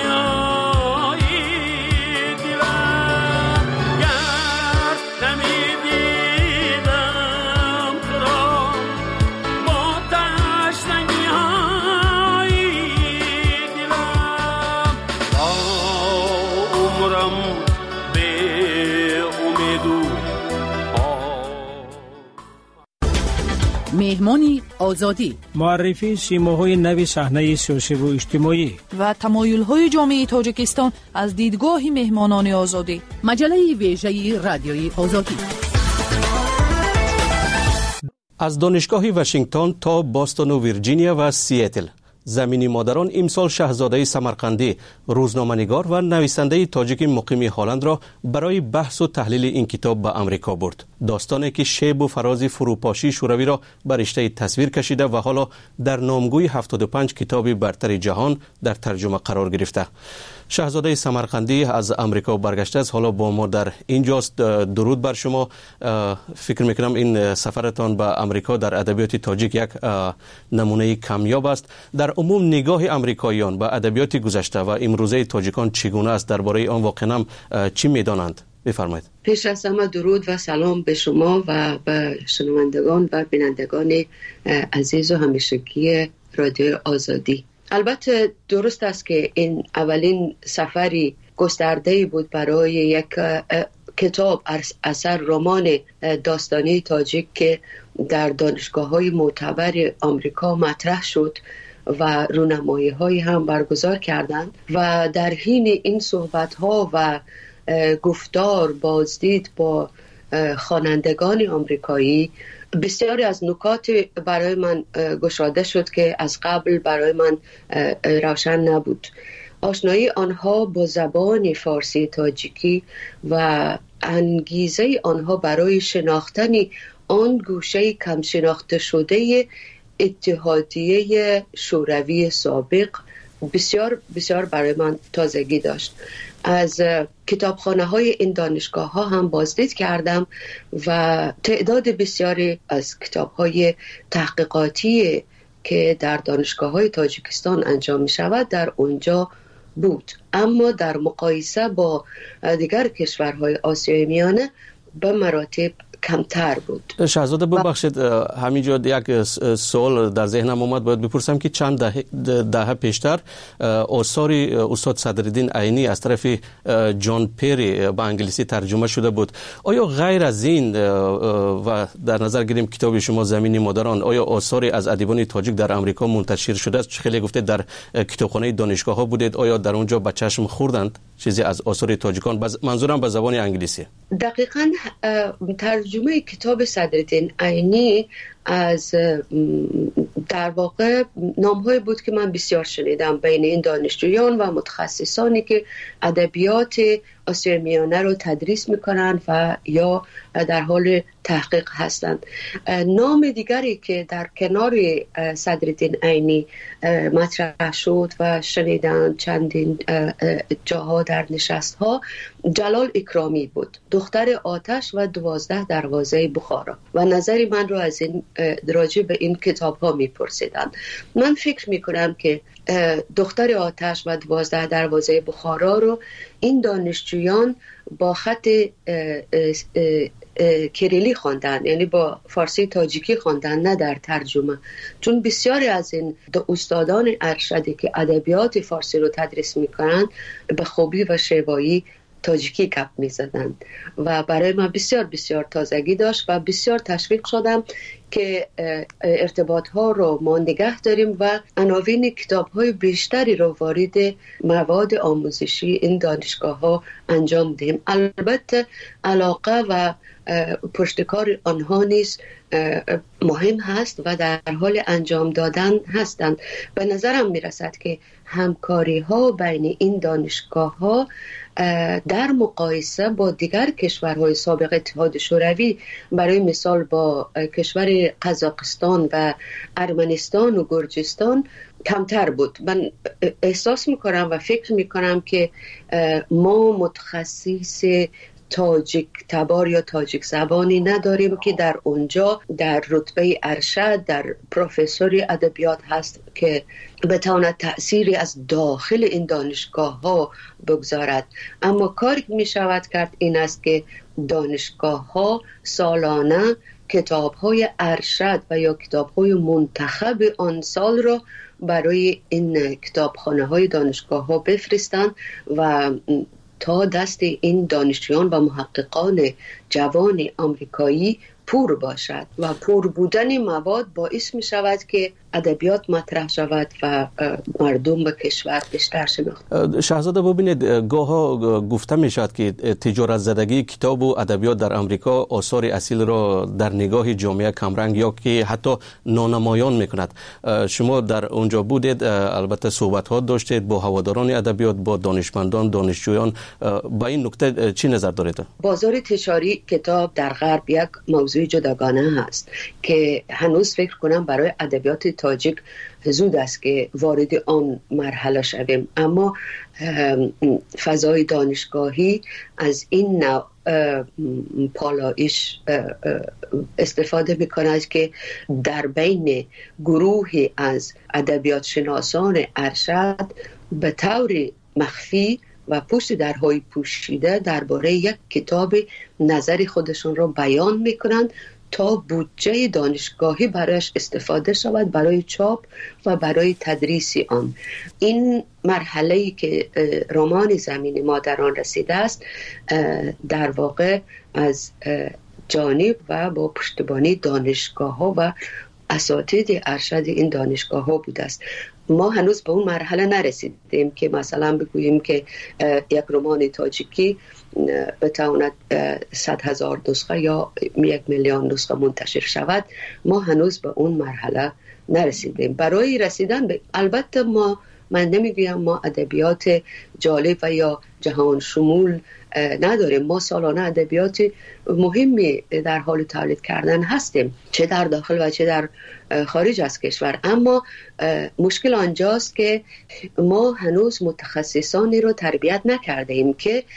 مهمانی آزادی، معرفی سیماهای نوی صحنه سیاسی و اجتماعی و تمایل‌های جامعه تاجیکستان از دیدگاه مهمانان آزادی. مجله ویژه رادیوی آزادی. از دانشگاه واشنگتن تا باستون و ویرجینیا و سیاتل، زمینی مادران امسال شاهزاده سمرقندی، روزنامه‌نگار و نویسنده تاجیک مقیم هلند را برای بحث و تحلیل این کتاب به امریکا برد. داستانی که شیب و فراز فروپاشی شوروی را بر رشته تصویر کشیده و حالا در نامگوی 75 کتاب برتر جهان در ترجمه قرار گرفته. شاهزاده سمرقندی از امریکا برگشته است، حالا با ما در اینجاست. درود بر شما. فکر میکنم این سفرتان به امریکا در ادبیات تاجیک یک نمونه کمیاب است. در عموم نگاه امریکاییان به ادبیات گذشته و امروزه تاجیکان چگونه است؟ درباره آن واقعا چی میدانند؟ بفرمایید. پیش از همه درود و سلام به شما و به شنوندگان و بینندگان عزیز و همیشگی رادیو آزادی. البته درست است که این اولین سفری گسترده بود برای یک کتاب اثر رمان داستانی تاجیک که در دانشگاه‌های معتبر آمریکا مطرح شد و رونمایی‌هایی هم برگزار کردند و در حین این صحبت‌ها و گفتار بازدید با خوانندگان آمریکایی بسیاری از نکات برای من گشاده شد که از قبل برای من روشن نبود. آشنایی آنها با زبان فارسی تاجیکی و انگیزه آنها برای شناختن آن گوشه کم شناخته شده اتحادیه شوروی سابق بسیار بسیار برای من تازگی داشت. از کتابخانه های این دانشگاه ها هم بازدید کردم و تعداد بسیاری از کتاب های تحقیقاتی که در دانشگاه های تاجیکستان انجام می شود در اونجا بود، اما در مقایسه با دیگر کشورهای آسیای میانه به مراتب کمتر بود. شاهزاده ببخشید، همینجا یک سوال در ذهنم اومد، باید بپرسم که چند دهه پیشتر آثار استاد صدرالدین عینی از طرف جان پیری به انگلیسی ترجمه شده بود. آیا غیر از این و در نظر گیریم کتاب شما زمین مادران، آیا آثاری از ادیبان تاجیک در امریکا منتشر شده است؟ خیلی گفته در کتابخانه دانشگاه ها بودید، آیا در اونجا به چشم خوردند چیزی از آثار تاجیکان؟ منظورم به زبان انگلیسی. دقیقاً ترجمه کتاب صدرالدین عینی از در واقع نام‌های بود که من بسیار شنیدم بین این دانشجویان و متخصصانی که ادبیات آسیای میانه رو تدریس میکنن و یا در حال تحقیق هستند. نام دیگری که در کنار صدرالدین عینی مطرح شد و شنیدن چندین جاها در نشست‌ها، جلال اکرامی بود، دختر آتش و 12 دروازه بخارا، و نظری من رو از این راجع به این کتاب ها میپرسیدن. من فکر میکنم که دختر آتش و 12 دروازه بخارا رو این دانشجویان با خط کریلی خواندن، یعنی با فارسی تاجیکی خواندن، نه در ترجمه، چون بسیاری از این استادان ارشدی که ادبیات فارسی رو تدریس میکنن به خوبی و شیوایی تاجیکی کپ می زدند و برای من بسیار بسیار تازگی داشت و بسیار تشویق شدم که ارتباط ها رو ما نگه داریم و عناوین کتاب های بیشتری رو وارد مواد آموزشی این دانشگاه ها انجام دهیم. البته علاقه و پشتکار آنها نیز مهم هست و در حال انجام دادن هستند. به نظرم می رسد که همکاری ها بین این دانشگاه ها در مقایسه با دیگر کشورهای سابق اتحاد شوروی، برای مثال با کشور قزاقستان و ارمنستان و گرجستان، کمتر بود. من احساس میکنم و فکر میکنم که ما متخصص تاجیک تبار یا تاجیک زبانی نداریم که در اونجا در رتبه ارشد در پروفسوری ادبیات هست که بتواند تأثیری از داخل این دانشگاه ها بگذارد. اما کاری که می شود کرد این است که دانشگاه ها سالانه کتاب های ارشد و یا کتاب های منتخب آن سال را برای این کتابخانه های دانشگاه ها بفرستند و تا دست این دانشجویان و محققان جوان آمریکایی پور باشد و پور بودن مواد باعث می شود که ادبیات مطرح شود و مردم به کشور بیشتر شناخت. شاهزاده ببینید، گاها گفته می شود که تجارت زدگی کتاب و ادبیات در امریکا آثار اصیل را در نگاه جامعه کمرنگ یا که حتی نانمایان می کند. شما در اونجا بودید، البته صحبت ها داشتید با هواداران ادبیات، با دانشمندان، دانشجویان. با این نکته چی نظر دارید؟ بازار تجاری کتاب در غرب یک موضوع موضوع جداگانه هست که هنوز فکر کنم برای ادبیات تاجیک زود است که وارد آن مرحله شویم، اما فضای دانشگاهی از این نوع پالایش استفاده می‌کند که در بین گروهی از ادبیات شناسان ارشد به طور مخفی و پشت درهای پوشیده درباره یک کتاب نظر خودشون را بیان می‌کنند تا بودجه دانشگاهی برایش استفاده شود برای چاپ و برای تدریس آن. این مرحله‌ای که رمان زمین ما در آن رسیده است در واقع از جانب و با پشتیبانی دانشگاه‌ها و اساتید ارشد این دانشگاه‌ها بوده است. ما هنوز به اون مرحله نرسیدیم که مثلا بگوییم که یک رمان تاجیکی بتواند 100,000 نسخه یا 1,000,000 نسخه منتشر شود. ما هنوز به اون مرحله نرسیدیم. برای رسیدن به البته من نمیگویم ما ادبیات جالب و یا جهان شمول نداریم. ما سالانه ادبیات مهمی در حال تولید کردن هستیم، چه در داخل و چه در خارج از کشور، اما مشکل آنجاست که ما هنوز متخصصانی رو تربیت نکرده ایم که